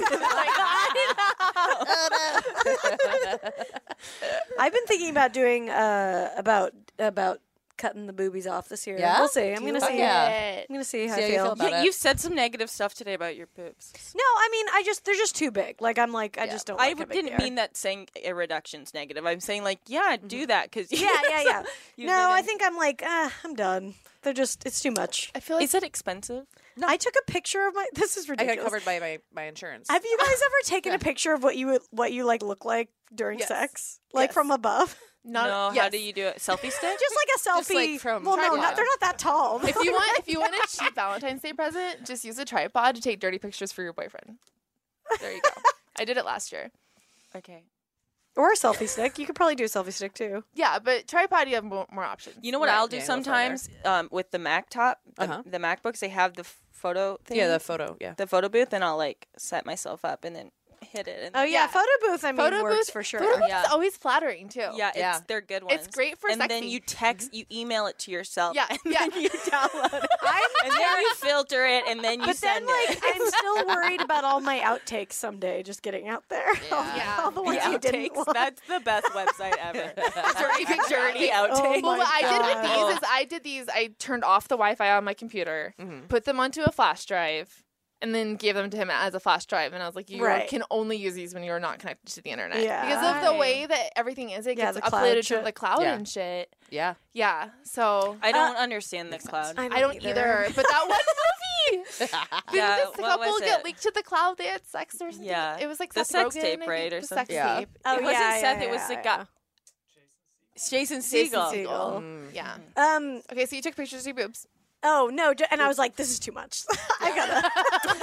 I've been thinking about doing about cutting the boobies off this year. Yeah? We'll see. I'm gonna Fuck see. yeah. I'm gonna see how See I how you feel. feel about it. You've said some negative stuff today about your boobs. No, I mean, they're just too big. Like I'm like, I just don't. I Like how big didn't they are. mean that saying a reduction's negative. I'm saying like, yeah, do that because Yeah. You've No, been I in- think I'm like, I'm done. It's too much. I feel like Is it expensive? I took a picture of my. This is I ridiculous. got covered by my insurance. Have you guys ever taken a picture of what you like look like during Yes. sex, like Yes. from above? not. No. Yes. How do you do it? Selfie stick? Just like a selfie. like from well, no, tripod. they're not that tall. If you want a cheap Valentine's Day present, just use a tripod to take dirty pictures for your boyfriend. There you go. I did it last year. Okay. or a selfie stick. You could probably do a selfie stick too. Yeah, but tripod, you have more options. You know what Right, I'll do yeah, a little sometimes with the Mac top, the MacBooks, they have the photo thing. Yeah, the photo. Yeah. the photo booth, and I'll like set myself up and then hit it. And Oh yeah, Yeah. photo booth. I mean, Photo works booth for sure. Photo booth Yeah. is always flattering too. yeah, they're good ones. It's great for and then sexy. you text, you email it to yourself. Yeah, and yeah. then you download it, and then you filter it, and then you But then, send like, it. I'm still worried about all my outtakes someday just getting out there. Yeah. all the ones you didn't outtakes. want. That's the best website ever. dirty Oh outtakes. my Well, what I did God. with these is I turned off the Wi-Fi on my computer, put them onto a flash drive, and then gave them to him as a flash drive. And I was like, you Right. can only use these when you're not connected to the internet. Yeah. Because of the Right. way that everything is, it Yeah, gets the cloud uploaded to shit. the cloud Yeah. and shit. Yeah. Yeah. So I don't understand the cloud. I don't either. But that one movie, didn't Yeah, this what couple was get it? leaked to the cloud? They had sex or something. Yeah. It was like The Seth sex Rogen, tape, I right, think, or the something. sex Yeah. tape. Oh, It wasn't yeah, Seth. yeah, It was the yeah, guy. Jason Jason Segel. Segel. Yeah. Mm-hmm. Okay, so you took pictures of your boobs. Oh no! And I was like, "This is too much. I gotta."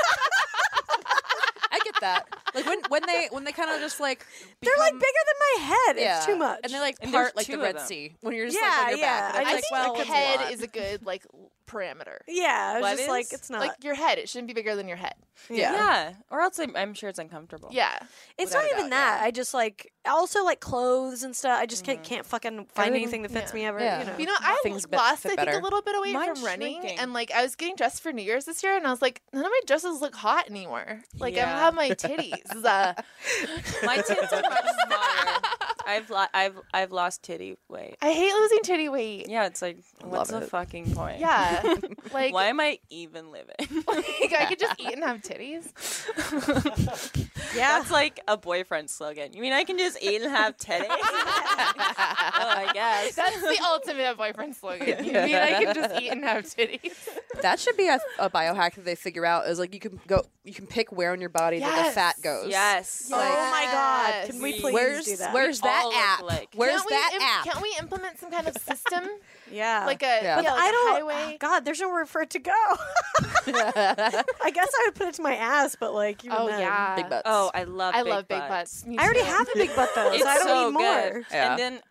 I get that. Like when they kind of just like They're like become- bigger than my head. yeah. It's too much. And they like And part there's like the two of Red them. Sea when you're just Yeah, like on your yeah. back. I And I it's think like, well, a it's head lot. is a good like parameter. yeah, it's What just is? like it's not. Like your head, it shouldn't be bigger than your head. yeah. Yeah, or else I'm sure it's uncomfortable. Yeah. It's Without not a even doubt, that. yeah. I just like also like clothes and stuff. I just can't fucking find Everything- anything that fits yeah. me ever. Yeah. You know. You know, I Things lost, fit I think, better. a little bit of weight Mine's from running. shrinking. And, like, I was getting dressed for New Year's this year, and I was like, none of my dresses look hot anymore. Like, I Yeah. have my titties. My tits are much smaller. I've lost titty weight. I hate losing titty weight. Yeah, it's like, what's the it. fucking point? Yeah. Like, Why am I even living? like, I could just eat and have titties. yeah. That's like a boyfriend slogan. You mean I can just eat and have titties? Oh, I guess. That's the ultimate boyfriend slogan. You mean I can just eat and have titties? That should be a biohack that they figure out is like you can pick where on your body that the Yes. fat goes. Yes. Oh my God! Can we Yes. please do that? Where's that all look app? like- Where's Can't we that app? Can't we implement some kind of system? yeah. Like a, Yeah. like But a I don't. highway? oh, God, there's nowhere for it to go. I guess I would put it to my ass, but like, even Oh, then. yeah. Big butts. Oh, I love I big love big butts. butts. Me I already too. have a big butt though, It's so I don't so need more. good. Yeah. And then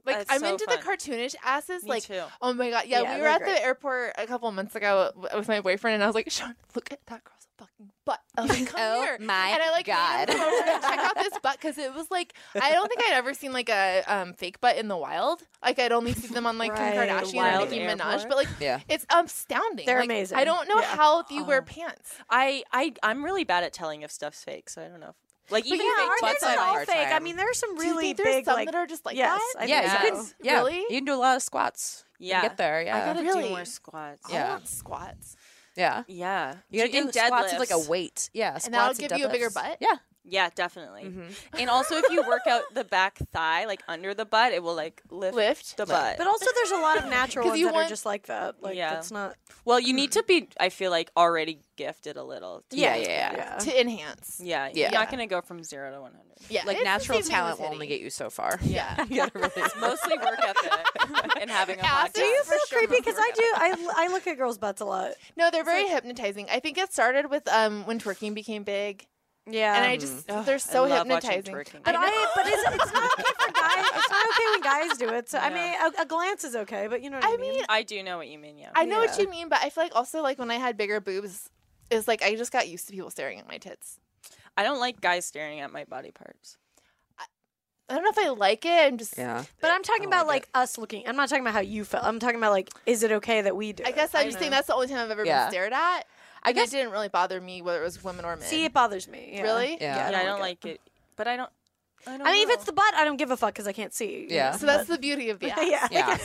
Like That's I'm so into fun. the cartoonish asses. Me like, too. oh my god, yeah. Yeah, We they're were at great. the airport a couple months ago with my boyfriend, and I was like, Sean, look at that girl's fucking butt. I was like, come Oh here. my and I like God. made him come over to check out this butt because it was like I don't think I'd ever seen like a fake butt in the wild. Like I'd only seen them on like Kim Right. Kardashian or Wild Nicki Minaj, airport? but like Yeah. it's astounding. They're Like, amazing. I don't know Yeah. how you wear pants. I'm really bad at telling if stuff's fake, so I don't know. Like even yeah, fake aren't butts, they I have a all hard fake? I time. mean, there's some Do you really think there's big some like that are just like yes, that? I Yeah, think you so. can. Yeah, Really? you can do a lot of squats. You Yeah. can get there. I Yeah, gotta Really? do more squats. I Yeah. want squats. yeah. Yeah, You gotta And do squats with like a deadlifts. weight. Yeah, And that'll squats give you a bigger deadlifts. butt? Yeah. Yeah, definitely. Mm-hmm. And also, if you work out the back thigh, like under the butt, it will like lift the butt. But also, there's a lot of natural 'Cause ones you that are want- just like that. Like Yeah. that's not. Well, you need to be, I feel like, already gifted a little. to Yeah, make yeah, it. Yeah. To enhance. Yeah, Yeah. you're not gonna go from 0 to 100. Yeah. Like it's the natural same thing talent with will only hitting. get you so far. Yeah. You gotta really. It's mostly work ethic and having a Asses Do you podcast. for feel sure creepy? must Because work I do. I look at girls' butts a lot. No, they're very hypnotizing. I think it started with when twerking became big, Yeah. and I just they're so I love watching hypnotizing. twerking. But it's not okay for guys. It's not okay when guys do it. So I Yeah. mean, a glance is okay, but you know what I I mean. mean, I do know what you mean. Yeah. I know what Yeah. you mean, but I feel like also like when I had bigger boobs, it's like I just got used to people staring at my tits. I don't like guys staring at my body parts. I don't know if I like it. I'm just. Yeah. But I'm talking I about like like us looking. I'm not talking about how you felt. I'm talking about like, is it okay that we do? I guess it? I'm just saying that's the only time I've ever Yeah. been stared at. I And guess- it didn't really bother me whether it was women or men. See, it bothers me. Yeah. Really? Yeah. Yeah, I don't like it. But I don't I mean, if know. it's the butt, I don't give a fuck because I can't see. Yeah. So that's the beauty of the ass. yeah. Yeah.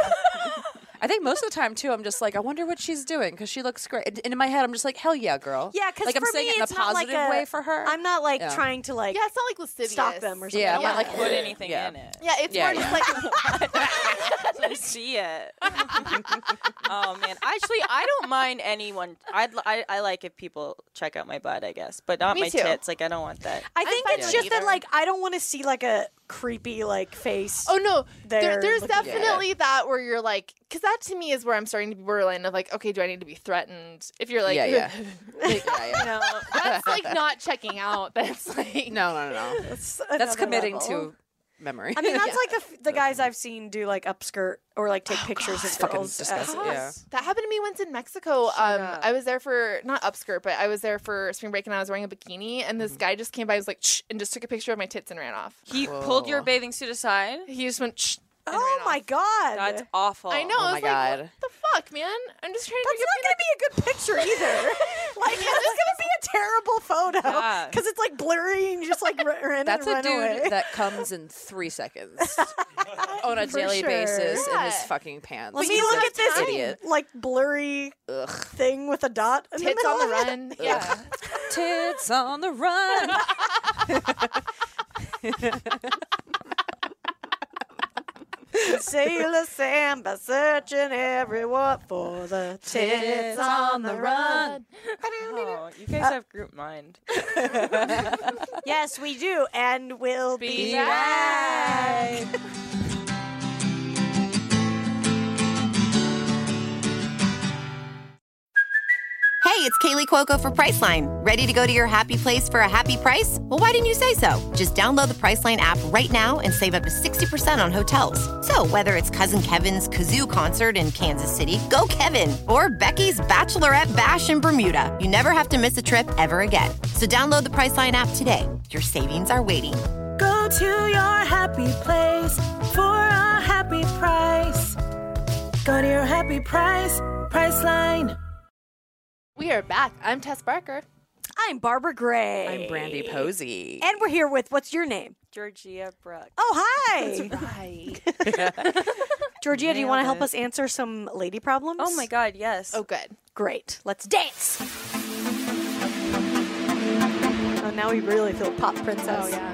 I think most of the time too, I'm just like, I wonder what she's doing because she looks great. And in my head, I'm just like, hell yeah, girl. Yeah, because like I'm for saying me, it in a it's not like positive a, way for her. I'm not like Yeah. trying to like Yeah, it's not like lascivious. stalk them or something. Yeah, I'm Yeah. not like put anything yeah. in it. Yeah, it's Yeah, more yeah. just like I see it. Oh man, actually, I don't mind anyone. I like if people check out my butt, I guess, but not Me my too. tits. Like I don't want that. I think fine it's with just that either. like I don't want to see like a creepy like face. Oh no, There there's looking- definitely that where you're like, because that to me is where I'm starting to be borderline of like, okay, do I need to be threatened? If you're like, Yeah, yeah. like, yeah, yeah. no, that's like not checking out. That's like, No. That's That's another committing level. to memory. I mean, that's like the guys I've seen do like upskirt or like take pictures of fucking girls. disgusting. asses. Yeah. that happened to me once in Mexico. I was there for not upskirt, but I was there for spring break, and I was wearing a bikini, and this guy just came by, and was like, shh, and just took a picture of my tits and ran off. He pulled your bathing suit aside. He just went, shh. and Oh ran my off. god, That's awful. I know. Oh I my was God. like, what the fuck, man? I'm just trying That's to not going to be a good picture either. Like, it's going to be a terrible photo Yeah. because it's like blurry and you just like ran That's and a run dude away. that comes in 3 seconds on a For daily sure. basis in his Yeah. fucking pants. Let me look at this idiot. like blurry Ugh. thing with a dot. In Tits the on the middle of it. run. Yeah. Tits on the run. Sailor Samba searching everywhere for the tits on the run. Oh, you guys have group mind. Yes, we do, and we'll be back. back. Hey, it's Kaylee Cuoco for Priceline. Ready to go to your happy place for a happy price? Well, why didn't you say so? Just download the Priceline app right now and save up to 60% on hotels. So whether it's Cousin Kevin's Kazoo Concert in Kansas City, go Kevin, or Becky's Bachelorette Bash in Bermuda, you never have to miss a trip ever again. So download the Priceline app today. Your savings are waiting. Go to your happy place for a happy price. Go to your happy price, Priceline. We are back. I'm Tess Barker. I'm Barbara Gray. I'm Brandy Posey. And we're here with, what's your name? Georgia Brooks. Oh, hi. Right. Georgia, do you want to help Nailed us answer some lady problems? Oh my God, yes. Oh, good. Great. Let's dance. Oh, now we really feel pop princess. Oh, yeah.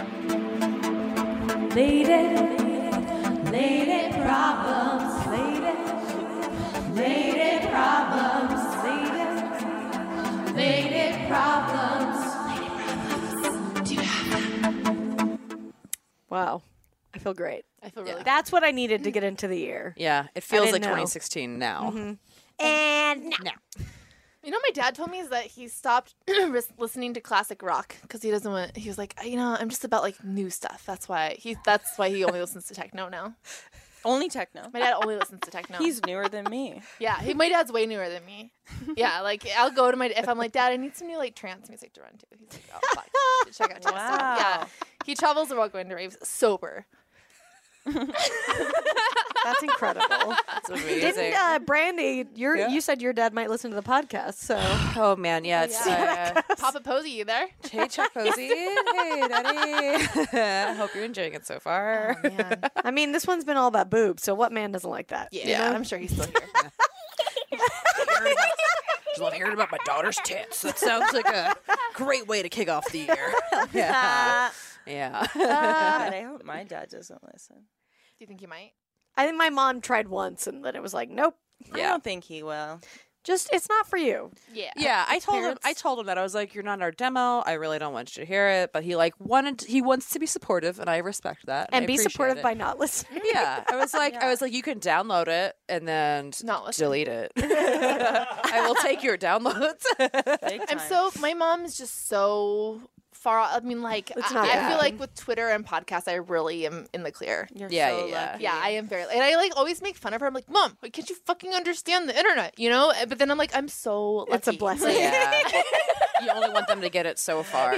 Wow. I feel great. I feel really That's what I needed to get into the year. Yeah, it feels didn't like know. 2016 now. And now. You know, my dad told me is that he stopped listening to classic rock because he doesn't want. He was like, I'm just about like new stuff. That's why he only listens to techno now. Only techno. My dad only listens to techno. He's newer than me. Yeah, my dad's way newer than me. Yeah, like I'll go to if I'm like, Dad, I need some new like trance music to run to. He's like, oh fuck, check out Chesto. Wow. Yeah, he travels the world going to raves sober. That's incredible. That's amazing. Didn't Brandy? You said your dad might listen to the podcast. So Oh man, yeah. It's Papa Posey, you there? hey, Chuck Posey. Hey, Daddy. Hope you're enjoying it so far. Oh, man. I mean, this one's been all about boobs. So what man doesn't like that? Yeah, I'm sure he's still here. Just love hearing about my daughter's tits. That sounds like a great way to kick off the year. Yeah. Yeah. God, I hope my dad doesn't listen. Do you think you might? I think my mom tried once, and then it was like, nope. I don't think he will. Just it's not for you. Yeah. Yeah, I told him that I was like, you're not in our demo. I really don't want you to hear it, but he wants to be supportive, and I respect that, And I be appreciate supportive it. by not listening. Yeah, I was like, you can download it and then Not listen. delete it. I will take your downloads. Big I'm time. my mom is just so far. I mean, like, It's I not feel bad. like with Twitter and podcasts, I really am in the clear. You're Yeah, so yeah, yeah. lucky. Yeah, I am very, and I like always make fun of her. I'm like, Mom, why can't you fucking understand the internet? You know? But then I'm like, I'm so lucky. It's a blessing. Yeah. You only want them to get it so far.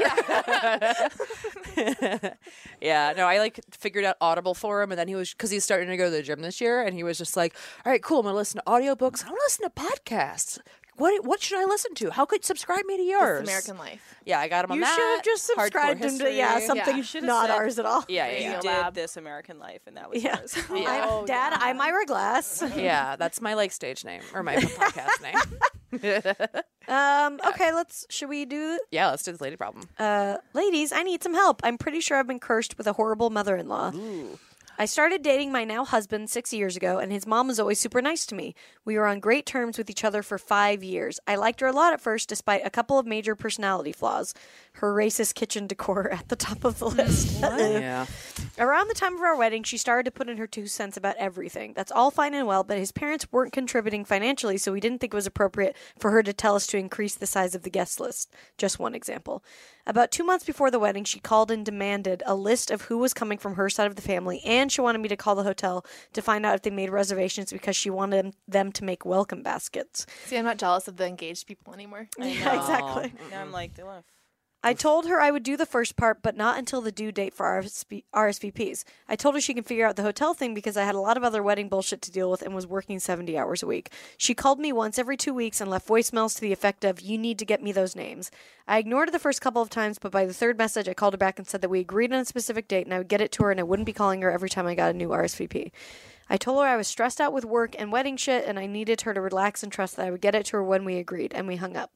Yeah, no, I like figured out Audible for him, and then because he's starting to go to the gym this year, and he was just like, all right, cool, I'm going to listen to audiobooks. I want to listen to podcasts. What should I listen to? How could subscribe me to yours? It's American Life. Yeah, I got him on You that. should have just subscribed Hardcore him to history. something You should've not said- ours at all. Yeah, You yeah, did This American Life, and that was Yeah. yours. I'm Dad. I'm Ira Glass. yeah. Yeah, that's my like stage name or my podcast name. Okay, should we do Yeah, let's do the lady problem. ladies, I need some help. I'm pretty sure I've been cursed with a horrible mother-in-law. I started dating my now husband 6 years ago, and his mom was always super nice to me. We were on great terms with each other for 5 years. I liked her a lot at first, despite a couple of major personality flaws. Her racist kitchen decor at the top of the list. Yeah. Around the time of our wedding, she started to put in her 2 cents about everything. That's all fine and well, but his parents weren't contributing financially, so we didn't think it was appropriate for her to tell us to increase the size of the guest list. Just one example. About 2 months before the wedding, she called and demanded a list of who was coming from her side of the family, and she wanted me to call the hotel to find out if they made reservations because she wanted them to make welcome baskets. See, I'm not jealous of the engaged people anymore. Yeah, exactly. Now I'm like, "Ugh." I told her I would do the first part, but not until the due date for RSVPs. I told her she can figure out the hotel thing because I had a lot of other wedding bullshit to deal with and was working 70 hours a week. She called me once every 2 weeks and left voicemails to the effect of, "You need to get me those names." I ignored her the first couple of times, but by the third message, I called her back and said that we agreed on a specific date and I would get it to her and I wouldn't be calling her every time I got a new RSVP. I told her I was stressed out with work and wedding shit and I needed her to relax and trust that I would get it to her when we agreed, and we hung up.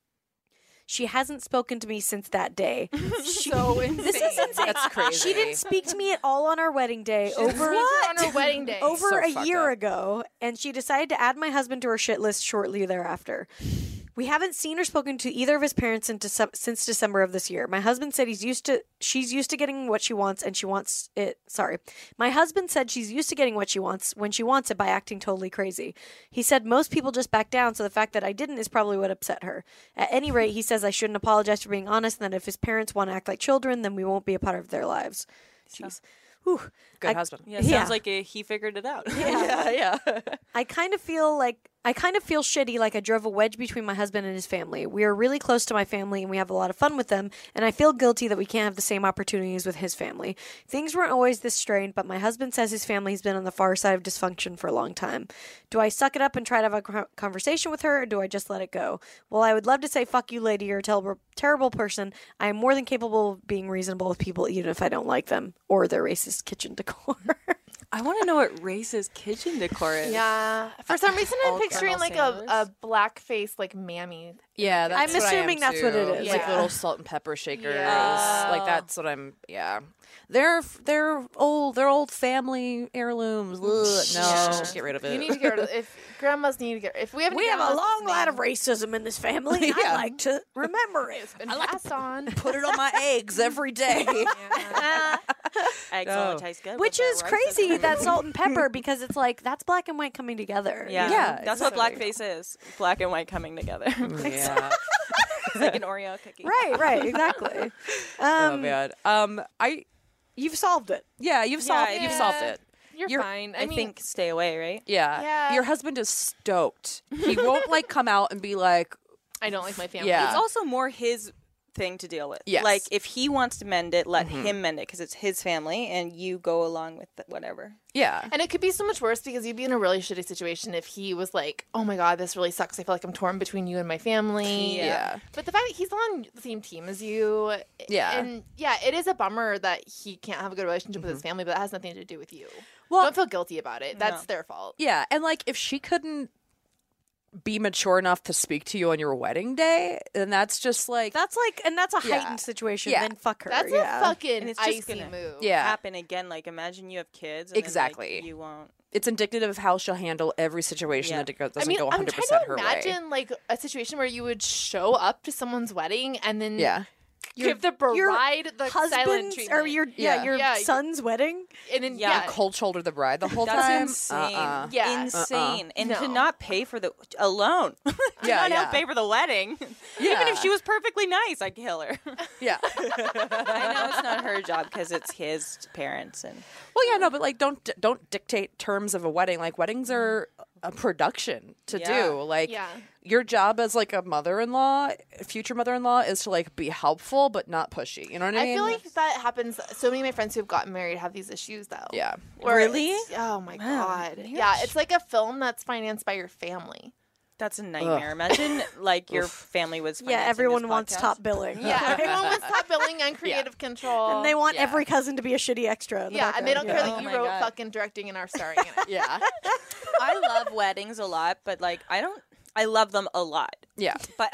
She hasn't spoken to me since that day. So insane. This is insane. That's crazy. She didn't speak to me at all on our wedding day over on her wedding day. over So a fucked year up. ago, and she decided to add my husband to her shit list shortly thereafter. We haven't seen or spoken to either of his parents since December of this year. My husband said she's used to getting what she wants, and she wants it. Sorry. My husband said she's used to getting what she wants when she wants it by acting totally crazy. He said most people just back down, so the fact that I didn't is probably what upset her. At any rate, he says I shouldn't apologize for being honest, and that if his parents want to act like children, then we won't be a part of their lives. Jeez. Whew. Good husband. Yeah, sounds like he figured it out. Yeah. I kind of feel shitty, like I drove a wedge between my husband and his family. We are really close to my family and we have a lot of fun with them, and I feel guilty that we can't have the same opportunities with his family. Things weren't always this strained, but my husband says his family's been on the far side of dysfunction for a long time. Do I suck it up and try to have a conversation with her, or do I just let it go? Well, I would love to say, fuck you, lady, you're a terrible person. I am more than capable of being reasonable with people, even if I don't like them or their racist kitchen decor. I want to know what racist kitchen decor is. Yeah. For some reason, I'm All picturing Colonel like Sanders? a black-faced like mammy. Yeah, that's I'm what I am, assuming that's too. what it is. Like Yeah. little salt and pepper shakers. Yeah. Like that's what I'm. Yeah, they're old family heirlooms. Ugh, no, get rid of it. You need to get rid of if grandmas need to get if we have We have a long line of racism in this family. Yeah. I like to remember it. been passed on. Put it on my eggs every day. Eggs only taste good. Which with is the rice crazy, in it. that salt and pepper, because it's like, that's black and white coming together. Yeah, Yeah, that's what blackface is. Black and white coming together. Yeah. It's like an Oreo cookie. Right, exactly. Oh man. You've solved it. Yeah, you've solved it. You're fine. I think stay away, right? Yeah. Yeah. Your husband is stoked. He won't like come out and be like, I don't like my family. Yeah. It's also more his thing to deal with. Yes. Like, if he wants to mend it, let him mend it, because it's his family, and you go along with whatever. yeah. And it could be so much worse because you'd be in a really shitty situation if he was like, oh my God, this really sucks. I feel like I'm torn between you and my family. Yeah. But the fact that he's on the same team as you. Yeah. And yeah, it is a bummer that he can't have a good relationship with his family, but that has nothing to do with you. Well- Don't feel guilty about it. That's their fault. Yeah. And like, if she couldn't be mature enough to speak to you on your wedding day, then that's just like, That's like, and that's a Yeah. heightened situation. Yeah. Then fuck her. That's yeah. a fucking And it's just icy gonna- move. yeah. Happen again. Like, imagine you have kids. And Exactly. Then, like, you won't. It's indicative of how she'll handle every situation Yeah. that doesn't I mean, go 100% I'm trying to her way. imagine like a situation where you would show up to someone's wedding and then Yeah. give the your bride the silent Husband's treatment. or your Yeah. son's wedding. and then Yeah. yeah, Cold shoulder the bride the whole That's time. insane. Yeah. Insane. And to No. not pay for the alone. to Yeah, not yeah. help pay for the wedding. Yeah. Even if she was perfectly nice, I'd kill her. Yeah. I know it's not her job because it's his parents and Well, yeah, no, but like, don't dictate terms of a wedding. Like, weddings are a production to Yeah. do. Like, Yeah. your job as like a mother-in-law, future mother-in-law, is to like be helpful but not pushy. You know what I I mean? feel like that happens. So many of my friends who have gotten married have these issues, though. Yeah. Where Really? it's- Oh my God. Yeah, it's like a film that's financed by your family. that's a nightmare. Imagine like your family was Yeah, financing everyone this wants podcast. top billing. Yeah, everyone wants top billing and creative control. And they want Yeah. every cousin to be a shitty extra. In the yeah, and they don't care background. that you Oh my wrote God. fucking directing and are starring in it. Yeah. I love weddings a lot, but like I love them a lot. Yeah. But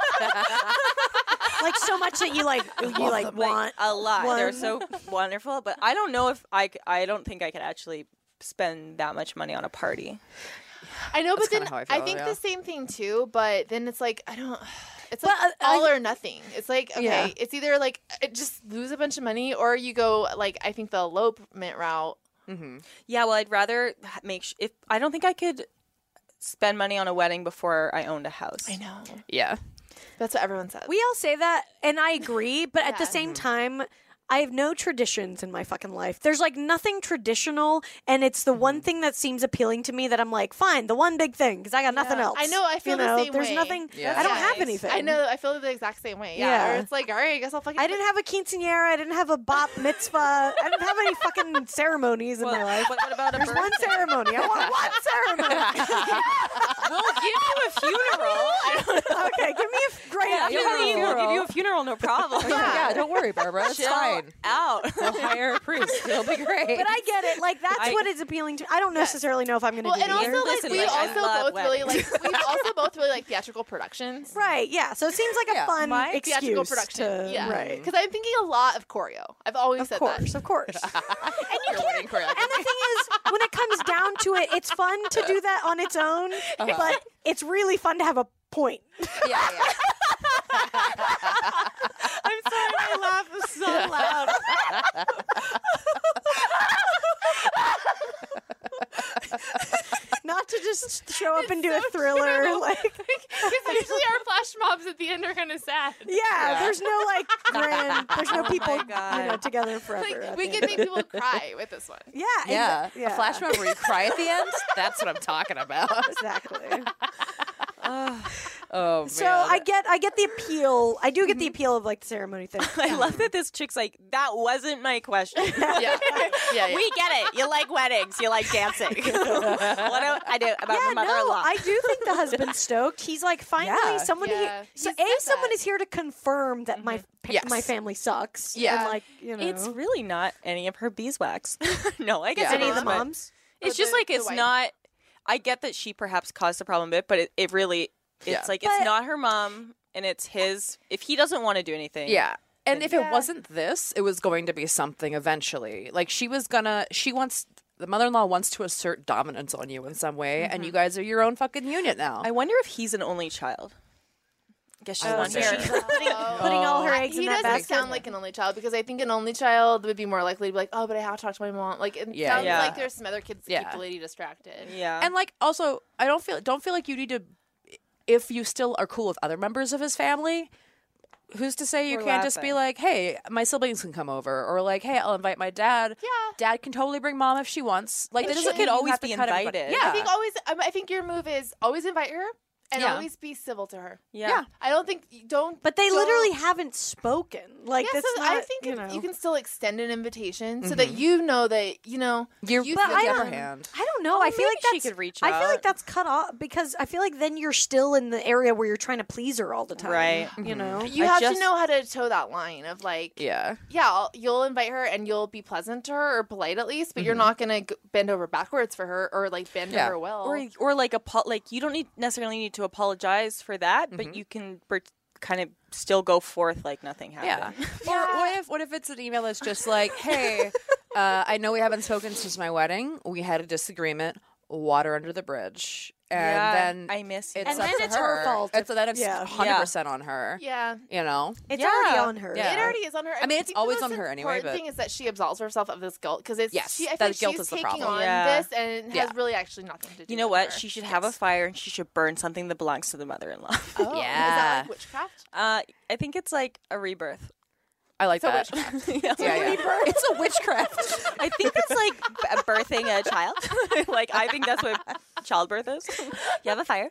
Like so much that you like like, want a lot. They're one. so wonderful, but I don't know if I don't think I could actually spend that much money on a party. I know, That's but then kinda how I feel, think yeah. the same thing too. But then it's like I don't. It's But, like all or nothing. It's like okay, Yeah. it's either like just lose a bunch of money, or you go like I think the elopement route. Yeah, well, I'd rather if I don't think I could spend money on a wedding before I owned a house. I know. Yeah. That's what everyone says. We all say that, and I agree, but at the Yeah. same time, I have no traditions in my fucking life. There's like nothing traditional, and it's the one thing that seems appealing to me that I'm like, fine, the one big thing, because I got nothing Yeah. else. I know, I feel you the know, same there's way. nothing. Yeah. I don't Yes. have anything. I know. I feel the exact same way. Yeah. Yeah. Or it's like, all right, I guess I'll fucking. I didn't have a quinceanera. I didn't have a bat mitzvah. I didn't have any fucking ceremonies in my life. What about a There's one birthday? ceremony. I want one ceremony. We'll give you a funeral. Okay, give me a great We'll give you a funeral, no problem. Yeah, don't worry, Barbara. It's Chill fine. out. We'll hire a priest. It'll be great. But I get it. Like that's what is appealing to. I don't necessarily know if I'm going to Well, do and the also year. like Listen, we like, I also love both really weddings. like we also both really like theatrical productions. Right. Yeah. So it seems like a Yeah. fun My excuse theatrical production. to Yeah. right. Because I'm thinking a lot of choreo. I've always said that. Of course. And you Your wedding can't. choreography. And the thing is, when it comes down to it, it's fun to do that on its own, but it's really fun to have a point. Yeah, yeah. I'm sorry, I laugh so loud. Not to just show up and do a thriller. Like, Because usually our flash mobs at the end are kind of sad. yeah, there's no like grand. There's no people, God. together forever. Like at we the can end. make people cry with this one. Yeah. Yeah. Yeah. A flash mob where you cry at the end? That's what I'm talking about. Exactly. Oh, man. So I get the appeal. I do get the appeal of like the ceremony thing. I love that this chick's like, that wasn't my question. yeah. Yeah. We get it. You like weddings. You like dancing. What do I do about my Yeah, no, mother-in-law? I do think the husband's stoked. He's like, finally, Yeah. someone. Yeah. So, He said someone that. is here to confirm that Yes. my family sucks. Yeah. and like you know, It's really not any of her beeswax. No, I guess Yeah. it any of is, the but moms. It's Or just the- like the it's wife. not. I get that she perhaps caused the problem a bit, but it really. It's Yeah. like But- it's not her mom, and it's his. If he doesn't want to do anything, Yeah. And if it Yeah. wasn't this, it was going to be something eventually. Like the mother-in-law wants to assert dominance on you in some way, and you guys are your own fucking unit now. I wonder if he's an only child. Guess she Oh, wants so her. she's like putting all her eggs He in that doesn't basket. sound like an only child because I think an only child would be more likely to be like, oh, but I have to talk to my mom. Like, it sounds Yeah. like there's some other kids that keep Yeah. the lady distracted. Yeah. And like, also, I don't feel like you need to. If you still are cool with other members of his family, who's to say you We're can't just be laughing. like, hey, my siblings can come over, or like, hey, I'll invite my dad. Yeah. Dad can totally bring mom if she wants. Like, But that she doesn't could mean you always have to be cut everybody- invited. Yeah. I think your move is always invite her and Yeah. always be civil to her. yeah. I don't think don't. But they don't- literally haven't spoken. Like Yeah, that's so not. I think you know. you can still extend an invitation so that you know that You're you but said I them. upper hand. I don't know. Well, I feel like maybe she that's. could reach I feel like out. that's cut off because I feel like then you're still in the area where you're trying to please her all the time. Right. You know. You I have just- to know how to toe that line of like, Yeah. you'll invite her and you'll be pleasant to her or polite at least, but you're not gonna bend over backwards for her or like bend Yeah. over well. Or like like you don't necessarily need to apologize for that, but you can kind of still go forth like nothing Yeah. happened. Or what if it's an email that's just like, hey, I know we haven't spoken since my wedding. We had a disagreement. Water under the bridge. And Yeah, then I miss you. it's And up then to it's her fault And if- so then it's yeah. 100% on her. yeah. You know? It's Yeah. already on her. Yeah. It already is on her. I mean, it's think the always most on her anyway, important but- thing is that she absolves herself of this guilt because it's Yes, I feel that like guilt she's is the taking problem. on Yeah. this and it Yeah. has really actually nothing to do. You know with what? her. She should have a fire and she should burn something that belongs to the mother-in-law. Oh, Yeah. Is that like witchcraft? I think it's like a rebirth. I like So that. witchcraft. Yeah. It's a witchcraft. I think it's like birthing a child. Like I think that's what childbirth is. You have a fire.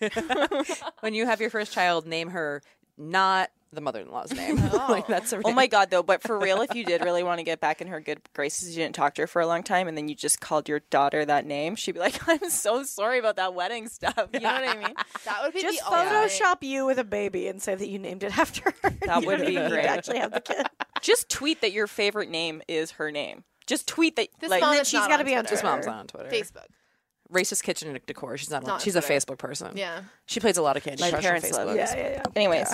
When you have your first child, name her not the mother-in-law's name. Like that's a Oh my god, though! But for real, if you did really want to get back in her good graces, you didn't talk to her for a long time, and then you just called your daughter that name, she'd be like, "I'm so sorry about that wedding stuff." You know what I mean? That would be Just the ultimate. Photoshop you with a baby and say that you named it after her. That You would don't be even need great. to actually have the kid. Just tweet that your favorite name is her name. Just tweet that. This like, mom then is she's not gotta be on Twitter. This mom's not on Twitter. Facebook. Racist kitchen decor. She's not. Not On, she's a Twitter. Facebook person. Yeah. She plays a lot of Candy My Crush parents on Facebook. love it. Yeah. anyways,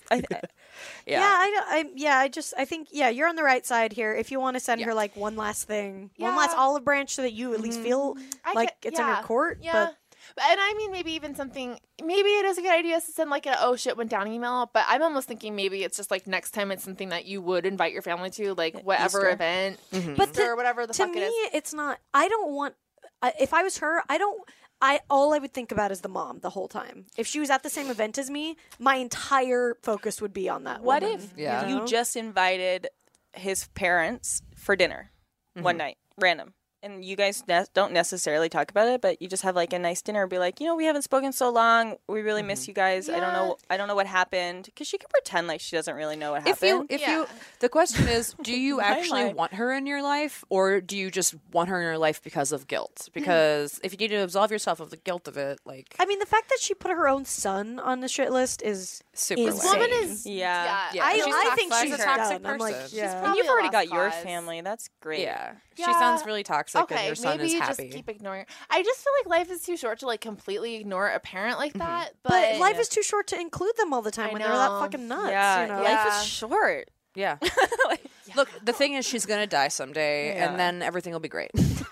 I think you're on the right side here. If you want to send her like one last thing, one last olive branch, so that you at least feel like it's in her court. Yeah. And I mean, maybe even something, maybe it is a good idea to send like a oh shit went down email, but I'm almost thinking maybe it's just like next time it's something that you would invite your family to, like whatever Easter. event, But Easter or whatever the to fuck me, it is. it's not. I don't want. If I was her, all I would think about is the mom the whole time. If she was at the same event as me, my entire focus would be on that. what woman, if Yeah. you just invited his parents for dinner one night, random, and you guys don't necessarily talk about it, but you just have like a nice dinner, be like, we haven't spoken so long, we really miss you guys. I don't know what happened, because she could pretend like she doesn't really know what happened. If you, the question is, do you actually mind. want her in your life, or do you just want her in your life because of guilt? Because if you need to absolve yourself of the guilt of it, like I mean, the fact that she put her own son on the shit list is super. insane. This woman is Yeah. Yeah. I, She's I think toxic. she's She's a toxic done. I'm like, person. yeah. probably You've a already lost got your cause. family. That's great. Yeah. She Yeah. sounds really toxic, and Okay, your son maybe is you happy. just keep ignoring her. I just feel like life is too short to like completely ignore a parent like that. But life is too short to include them all the time I when they're that know. fucking nuts. Yeah, You know? life Yeah. is short. Yeah. Look, the thing is, she's gonna die someday, Yeah. and then everything will be great.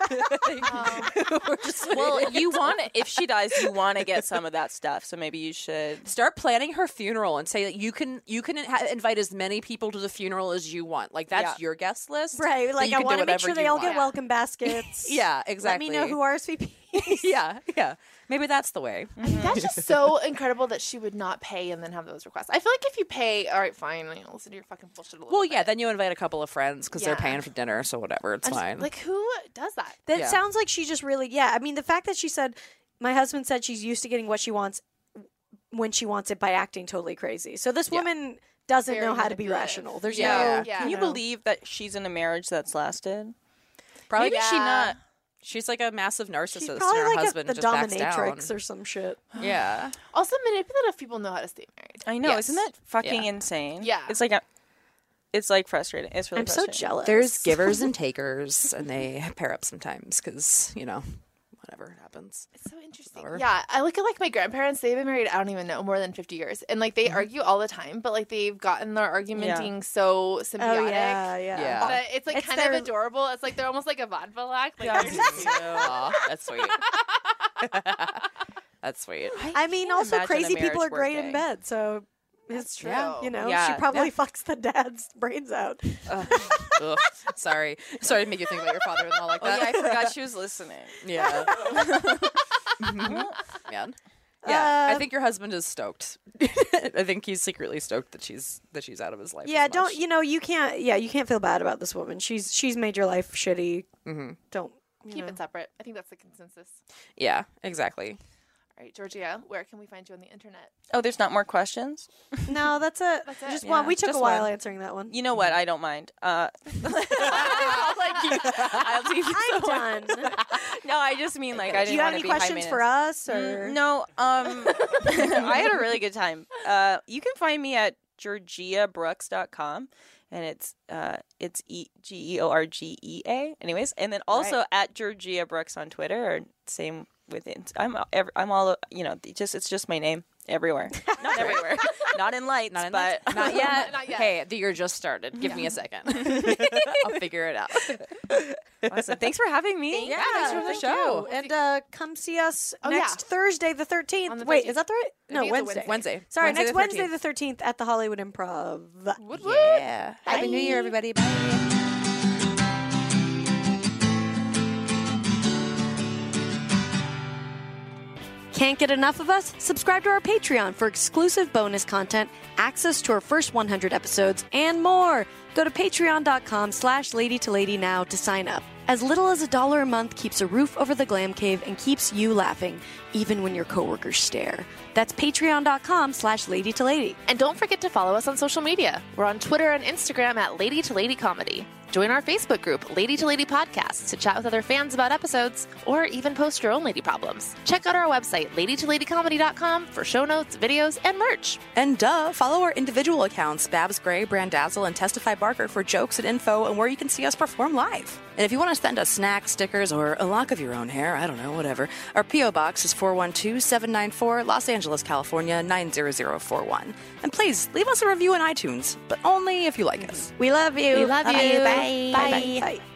Well, you want it. If she dies, you want to get some of that stuff. So maybe you should. Start planning her funeral and say that you can invite as many people to the funeral as you want. Like that's Yeah. your guest list, Right, that like you I can do want to make whatever sure they you all want. get welcome baskets. Yeah, exactly. Let me know who RSVP. yeah. Maybe that's the way. That's just so incredible that she would not pay and then have those requests. I feel like if you pay, all right, fine, listen to your fucking bullshit a little Well, bit. yeah. Then you invite a couple of friends because they're Yeah. paying for dinner, so whatever. It's I'm just- fine. Like, who does that? That Yeah. sounds like she just really, I mean, the fact that she said, my husband said she's used to getting what she wants when she wants it by acting totally crazy. So this woman doesn't Very know how to be manipulative. rational. There's Yeah. no. Yeah. Can you know. believe that she's in a marriage that's lasted? Probably Maybe she not. She's like a massive She's narcissist, and probably her like husband the just backs dominatrix down. or some shit. Yeah. Also, manipulative people know how to stay married. I know. Yes. Isn't that fucking Yeah. insane? Yeah. It's like it's like frustrating. It's really I'm so frustrating. jealous. There's givers and takers, and they pair up sometimes because whatever happens. It's so interesting. Whatever. Yeah, I look at like my grandparents. They've been married, I don't even know, more than 50 years, and like they argue all the time. But like they've gotten their argumenting so symbiotic. Oh, yeah. Yeah. That it's like It's kind their- of adorable. It's like they're almost like a vaudeville act. Like they're just- Aw, that's sweet. That's sweet. I mean, can't also imagine a crazy people marriage are great in working. bed. So That's true. You know, Yeah. she probably fucks the dad's brains out. Ugh. Sorry to make you think about your father-in-law like Oh yeah, that. I forgot she was listening. Yeah. Man. Yeah, I think your husband is stoked. I think he's secretly stoked that she's out of his life. Yeah, as much. you can't feel bad about this woman. She's made your life shitty. Don't Keep it separate. I think that's the consensus. Yeah, exactly. All right, Georgia, where can we find you on the internet? Oh, there's not more questions? No, that's it. That's it. Just Yeah, one. We took a just while one. answering that one. You know what? I don't mind. I'll leave you I'm alone. done. No, I just mean like I Do didn't you have want any to be high questions for maintenance. us? Or No. I had a really good time. You can find me at georgiabrooks.com. And it's Georgea. Anyways, and then also at Georgia Brooks on Twitter, or same with it. I'm all it's just my name everywhere. Not everywhere. Not in lights, Not in but lights. Not yet. Not yet. Hey, the year just started. Give me a second. I'll figure it out. awesome. Thanks for having me. Yeah, thanks for the thank show. you. And come see us Oh, next yeah. Thursday, the 13th. On the Wait, 13th. is that the right? I No, think it's a Wednesday. Wednesday. Sorry, Wednesday next the Wednesday 13th. the 13th at the Hollywood Improv. Yeah. Happy New Year, everybody. Bye. Can't get enough of us? Subscribe to our Patreon for exclusive bonus content, access to our first 100 episodes, and more. Go to patreon.com/ladytolady now to sign up. As little as $1 a month keeps a roof over the Glam Cave and keeps you laughing, even when your coworkers stare. That's patreon.com/ladytolady. And don't forget to follow us on social media. We're on Twitter and Instagram at Lady to Lady Comedy. Join our Facebook group, Lady to Lady Podcast, to chat with other fans about episodes, or even post your own lady problems. Check out our website, ladytoladycomedy.com, for show notes, videos, and merch. And follow our individual accounts, Babs Gray, Brandazzle, and Testify Barker for jokes and info and where you can see us perform live. And if you want to send us snacks, stickers, or a lock of your own hair, I don't know, whatever, our P.O. Box is 412-794, Los Angeles, California, 90041. And please, leave us a review on iTunes, but only if you like us. We love you. We love you. Bye. Bye. Bye. Bye.